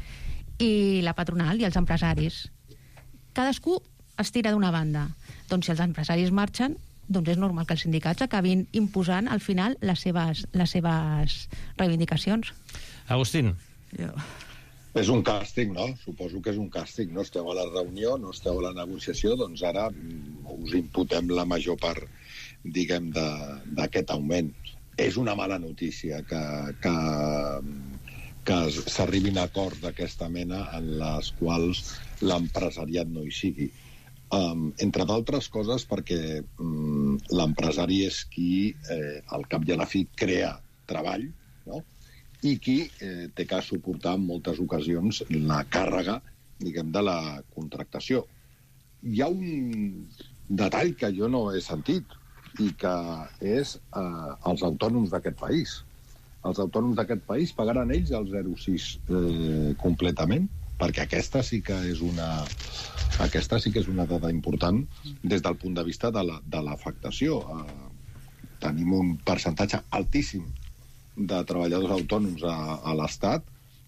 i la patronal i els empresaris. Cadascú es tira d'una banda. Doncs si els empresaris marxen, doncs és normal que els sindicats acabin imposant al final les seves, les seves reivindicacions. Agustín. Jo. És un càstig, no? Suposo que és un càstig. No esteu a la reunió, no esteu a la negociació, doncs ara us imputem la major part, diguem, d'aquest augment. És una mala notícia que, que, que s'arribin a acords d'aquesta mena en les quals l'empresariat no hi sigui. Um, entre d'altres coses perquè um, l'empresari és qui, eh, al cap i a la fi, crea treball, no?, i qui eh, té que suportar en moltes ocasions la càrrega, diguem, de la contractació. Hi ha un detall que jo no he sentit i que és eh, els autònoms d'aquest país. Els autònoms d'aquest país pagaran ells el zero coma sis eh, completament, perquè aquesta sí que és una aquesta sí que és una dada important des del punt de vista de la, de l'afectació. Eh, tenim un percentatge altíssim de treballadors autònoms a, a l'Estat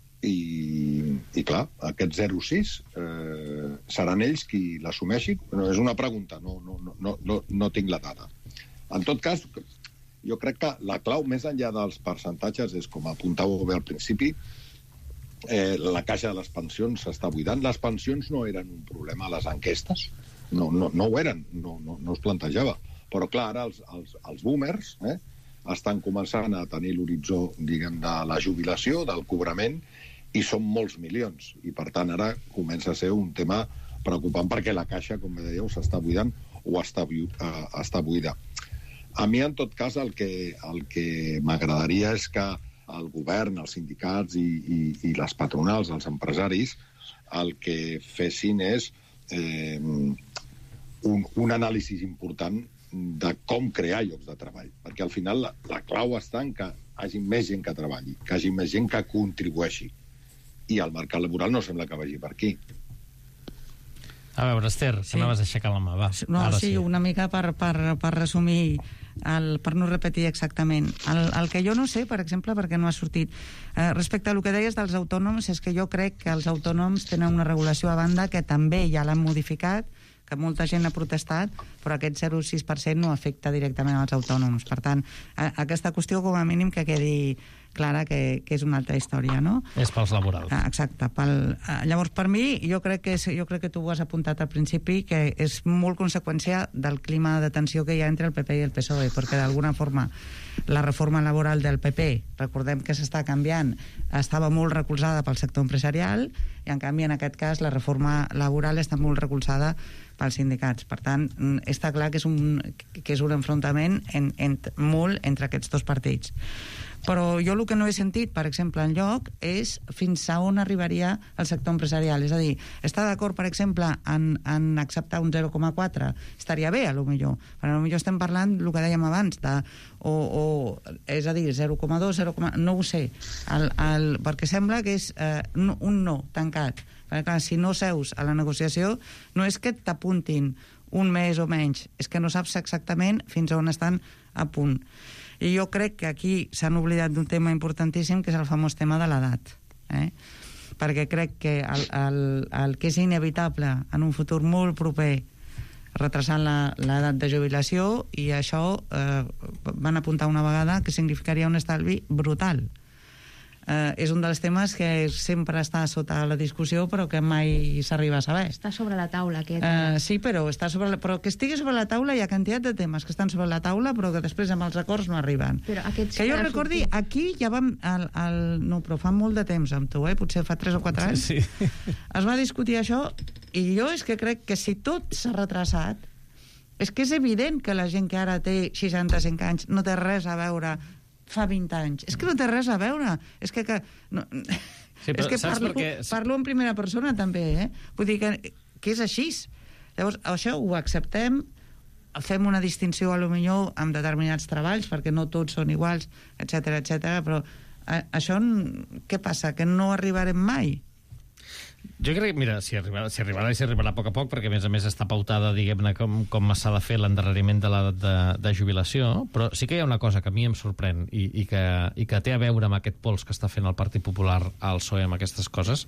i, i clar, aquest zero coma sis eh, seran ells qui l'assumeixin. No, és una pregunta, no, no, no, no, no tinc la dada. En tot cas, Jo crec que la clau, més enllà dels percentatges, és, com apuntàveu bé al principi, eh, la caixa de les pensions s'està buidant. Les pensions no eren un problema a les enquestes, no, no, no ho eren, no, no, no es plantejava. Però, clar, ara els, els, els boomers eh, estan començant a tenir l'horitzó, diguem, de la jubilació, del cobrament, i són molts milions. I, per tant, ara comença a ser un tema preocupant perquè la caixa, com bé dèieu, s'està buidant o està, uh, està buida. A mi, en tot cas, el que, el que m'agradaria és que el govern, els sindicats i, i, i les patronals, els empresaris, el que fessin és eh, un, un anàlisi important de com crear llocs de treball. Perquè al final la, la clau està en que hi hagi més gent que treballi, que hi hagi més gent que contribueixi. I el mercat laboral no sembla que vagi per aquí. A veure, Esther, sí. Que anaves aixecant la mà, va. No, Ara sí, sí, una mica per, per, per resumir, el, per no repetir exactament. El, el que jo no sé, per exemple, perquè no ha sortit, eh, respecte a el que deies dels autònoms, és que jo crec que els autònoms tenen una regulació a banda que també ja l'han modificat, que molta gent ha protestat, però aquest zero coma sis per cent no afecta directament als autònoms. Per tant, a, aquesta qüestió, com a mínim, que quedi clara que, que és una altra història, no? És pels laborals. Ah, exacte. Pel, ah, llavors, per mi, jo crec, que és, jo crec que tu ho has apuntat al principi, que és molt conseqüència del clima de tensió que hi ha entre el P P i el P S O E, perquè d'alguna forma la reforma laboral del P P, recordem que s'està canviant, estava molt recolzada pel sector empresarial, i en canvi, en aquest cas, la reforma laboral està molt recolzada pels sindicats. Per tant, està clar que és un, que és un enfrontament en, en, molt entre aquests dos partits. Però jo el que no he sentit, per exemple, en lloc, és fins a on arribaria el sector empresarial. És a dir, està d'acord, per exemple, en, en acceptar un zero coma quatre? Estaria bé, a lo millor. Però a lo millor estem parlant el que dèiem abans, de, o, o, és a dir, zero coma dos, zero, no ho sé, el, el, perquè sembla que és eh, un no tancat. Perquè, clar, si no seus a la negociació, no és que t'apuntin un mes o menys, és que no saps exactament fins a on estan a punt. I jo crec que aquí s'han oblidat d'un tema importantíssim, que és el famós tema de l'edat. Eh? Perquè crec que el, el, el que és inevitable en un futur molt proper retrasant l'edat de jubilació, i això eh, van apuntar una vegada que significaria un estalvi brutal. Eh, és un dels temes que sempre està sota la discussió, però que mai s'arriba a saber. Està sobre la taula, aquest. Eh, sí, però, està sobre la, però que estigui sobre la taula, hi ha quantitat de temes que estan sobre la taula, però que després amb els acords no arriben. Però aquests que jo recordi, sortir... aquí ja vam... El, el, no, però fa molt de temps amb tu, eh? Potser fa tres o quatre anys. Sí. Es va discutir això, i jo és que crec que si tot s'ha retrasat, és que és evident que la gent que ara té seixanta-cinc anys no té res a veure fa vint anys. És que no té res a veure. És que... que no, sí, és que parlo, perquè... parlo en primera persona, també, eh? Vull dir que, que és així. Llavors, això ho acceptem, fem una distinció, a lo millor, amb determinats treballs, perquè no tots són iguals, etcètera, etcètera, però a, això, què passa? Que no arribarem mai? Jo crec que, mira, si arribarà, si arribarà i si arribarà a poc a poc, perquè a més a més està pautada, diguem-ne, com, com s'ha de fer l'endarreriment de l'edat de, de jubilació, però sí que hi ha una cosa que a mi em sorprèn i, i, que, i que té a veure amb aquest pols que està fent el Partit Popular al P S O E amb aquestes coses.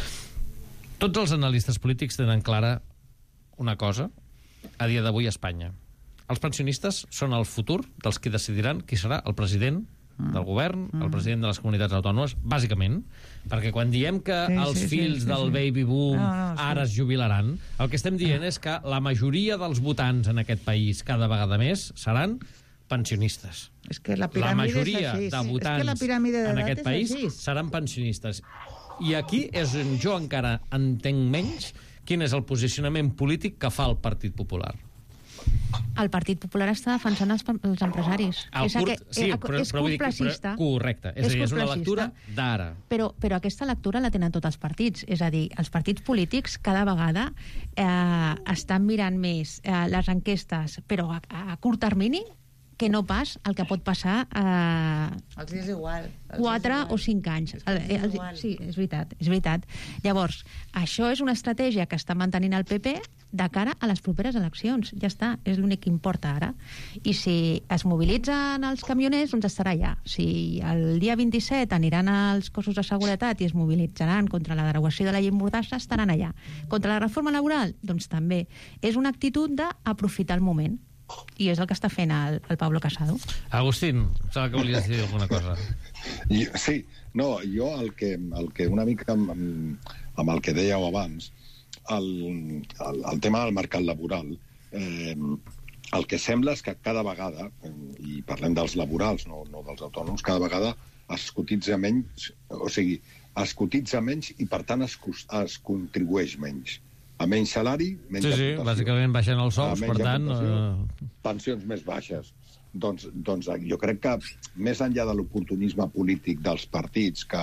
Tots els analistes polítics tenen clara una cosa a dia d'avui a Espanya. Els pensionistes són el futur dels qui decidiran qui serà el president del govern, el president de les comunitats autònomes, bàsicament, perquè quan diem que sí, els sí, fills sí, sí, del sí. baby boom no, no, sí. ara es jubilaran, el que estem dient és que la majoria dels votants en aquest país cada vegada més seran pensionistes. És que la, la majoria de votants és que la en aquest país així. seran pensionistes. I aquí és on jo encara entenc menys quin és el posicionament polític que fa el Partit Popular. El Partit Popular està defensant els, els empresaris. El és curt, que, sí, és, però, és però, complacista. Però, correcte. És, és, dir, és una lectura d'ara. Però, però aquesta lectura la tenen tots els partits. És a dir, els partits polítics cada vegada eh, estan mirant més eh, les enquestes, però a, a curt termini, que no pas el que pot passar eh, els és igual. quatre o cinc anys. El, el, sí, és veritat, és veritat. Llavors, això és una estratègia que està mantenint el P P de cara a les properes eleccions. Ja està, és l'únic que importa ara. I si es mobilitzen els camioners, doncs estarà allà. Si el dia vint-i-set aniran als cossos de seguretat i es mobilitzaran contra la derogació de la llei Mordassa, estaran allà. Contra la reforma laboral, doncs també. És una actitud d'aprofitar el moment. I és el que està fent el, el Pablo Casado. Agustín, sembla que volies dir alguna cosa. Jo, sí, no, jo el que, el que una mica amb, amb el que dèieu abans, el, el, el tema del mercat laboral, eh, el que sembla és que cada vegada, eh, i parlem dels laborals, no, no dels autònoms, cada vegada es cotitza menys, o sigui, es cotitza menys i, per tant, es, es contribueix menys. A menys salari, menys sí, sí, aportació. bàsicament baixen els sous, per tant... Uh... Pensions més baixes. Doncs, doncs jo crec que, més enllà de l'oportunisme polític dels partits, que,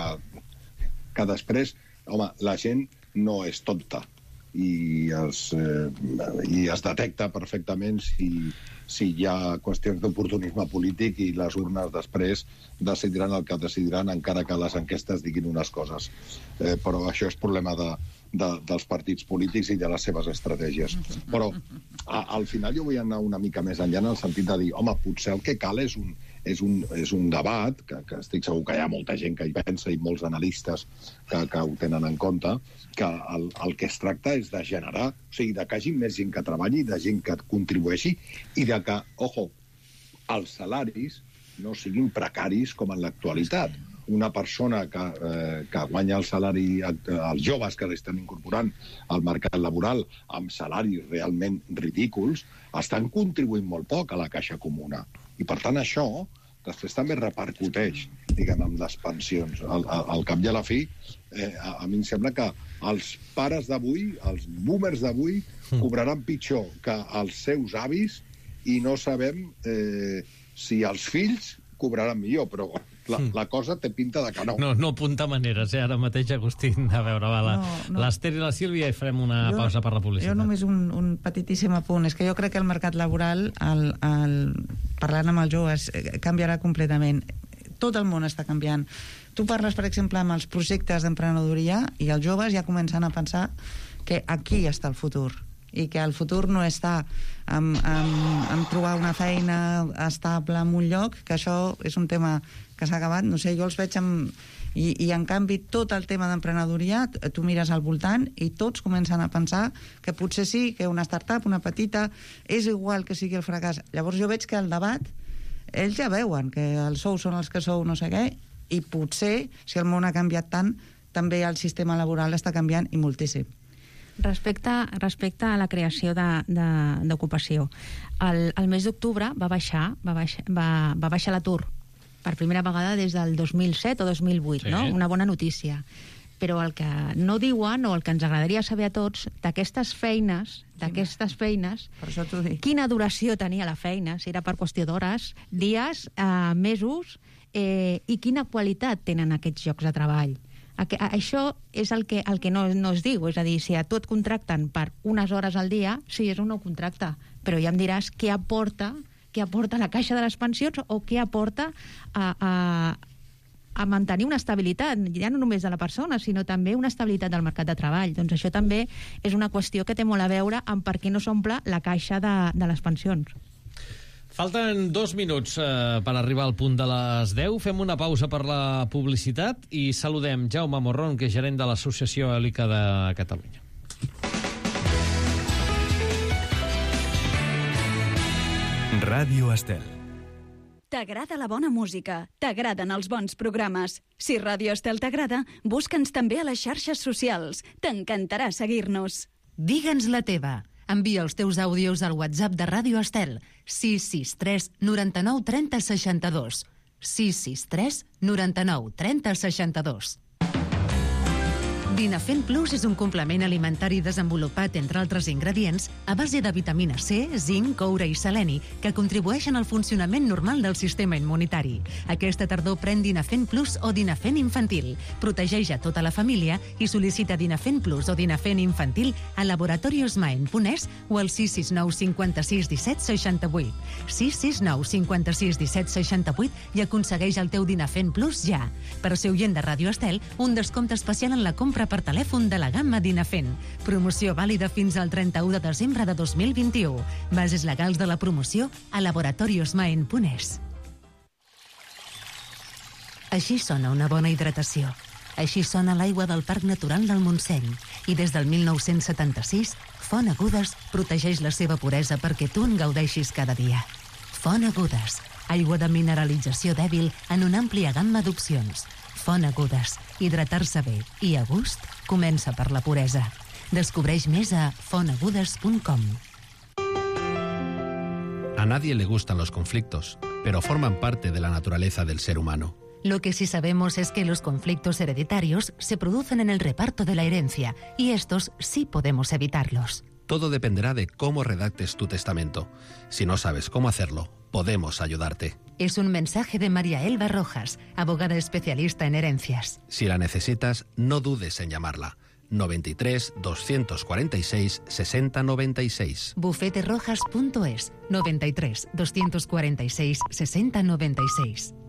que després, home, la gent no és tonta i es, eh, i es detecta perfectament si, si hi ha qüestions d'oportunisme polític i les urnes després decidiran el que decidiran, encara que les enquestes diguin unes coses. Eh, però això és problema de, de, dels partits polítics i de les seves estratègies. Però a, al final jo vull anar una mica més enllà en el sentit de dir, home, potser el que cal és un, és un, és un debat, que, que estic segur que hi ha molta gent que hi pensa i molts analistes que, que ho tenen en compte, que el, el que es tracta és de generar, o sigui, de que hi hagi més gent que treballi, de gent que contribueixi i de que, ojo, els salaris no siguin precaris com en l'actualitat. Una persona que, eh, que guanya el salari, els joves que s'estan incorporant al mercat laboral amb salaris realment ridículs, estan contribuint molt poc a la caixa comuna. I, per tant, això després també repercuteix, diguem, amb les pensions. Al, al, al cap i a la fi, eh, a, a mi em sembla que els pares d'avui, els boomers d'avui, cobraran pitjor que els seus avis i no sabem eh, si els fills cobraran millor, però la, la cosa té pinta de que no. No, no apunta maneres, eh? Ara mateix, Agustín. A veure, va, la, no, no. l'Ester i la Sílvia, i farem una jo, pausa per la publicitat. Jo només un, un petitíssim apunt. És que jo crec que el mercat laboral, el, el, parlant amb els joves, canviarà completament. Tot el món està canviant. Tu parles, per exemple, amb els projectes d'emprenedoria i els joves ja comencen a pensar que aquí està el futur i que el futur no està en, en, en trobar una feina estable en un lloc, que això és un tema que s'ha acabat, no sé, jo els veig amb... I, i en canvi tot el tema d'emprenedoria, tu mires al voltant i tots comencen a pensar que potser sí, que una startup, una petita, és igual que sigui el fracàs. Llavors jo veig que el debat, ells ja veuen que els sous són els que sou no sé què, i potser, si el món ha canviat tant, també el sistema laboral està canviant i moltíssim. Respecte, respecte a la creació d'ocupació, el, el mes d'octubre va baixar, va baixar, va, va baixar l'atur per primera vegada des del dos mil set o dos mil vuit, sí. No? Una bona notícia. Però el que no diuen, o el que ens agradaria saber a tots, d'aquestes feines, d'aquestes feines, quina duració tenia la feina, si era per qüestió d'hores, dies, eh, mesos, eh, i quina qualitat tenen aquests llocs de treball. Això és el que, el que no, no es diu, és a dir, si a tu et contracten per unes hores al dia, sí, és un nou contracte, però ja em diràs què aporta, què aporta la caixa de les pensions o què aporta a, a, a mantenir una estabilitat, ja no només de la persona, sinó també una estabilitat del mercat de treball. Doncs això també és una qüestió que té molt a veure amb per què no s'omple la caixa de, de les pensions. Falten dos minuts eh, per arribar al punt de les deu. Fem una pausa per la publicitat i saludem Jaume Morron, que és gerent de l'Associació Eòlica de Catalunya. Ràdio Estel. T'agrada la bona música? T'agraden els bons programes? Si Ràdio Estel t'agrada, busca'ns també a les xarxes socials. T'encantarà seguir-nos. Digue'ns la teva. Envia els teus àudios al WhatsApp de Ràdio Estel, sis sis tres noranta-nou trenta seixanta-dos. sis sis tres noranta-nou trenta seixanta-dos. Dinafen Plus és un complement alimentari desenvolupat, entre altres ingredients, a base de vitamina C, zinc, coure i seleni, que contribueixen al funcionament normal del sistema immunitari. Aquesta tardor pren Dinafen Plus o Dinafen Infantil. Protegeix a tota la família i sol·licita Dinafen Plus o Dinafen Infantil a Laboratorios Maen punt es o al sis sis nou cinquanta-sis disset seixanta-vuit. sis sis nou cinquanta-sis disset seixanta-vuit i aconsegueix el teu Dinafen Plus ja. Per ser oient de Ràdio Estel, un descompte especial en la compra per telèfon de la gamma Dinafen. Promoció vàlida fins al trenta-u de desembre de dos mil vint-i-u. Bases legals de la promoció a laboratorios maen punt es. Així sona una bona hidratació. Així sona l'aigua del Parc Natural del Montseny. I des del mil nou-cents setanta-sis, Font Agudes protegeix la seva puresa perquè tu en gaudeixis cada dia. Font Agudes, aigua de mineralització dèbil en una àmplia gamma d'opcions. Font Agudes, hidratar-se bé i a gust comença per la puresa. Descobreix més a font agudes punt com. A nadie le gustan los conflictos, pero forman parte de la naturaleza del ser humano. Lo que sí sabemos es que los conflictos hereditarios se producen en el reparto de la herencia y estos sí podemos evitarlos. Todo dependerá de cómo redactes tu testamento. Si no sabes cómo hacerlo, podemos ayudarte. Es un mensaje de María Elba Rojas, abogada especialista en herencias. Si la necesitas, no dudes en llamarla. noventa y tres, doscientos cuarenta y seis, sesenta noventa y seis. bufete rojas punto es, noventa y tres, doscientos cuarenta y seis, sesenta noventa y seis.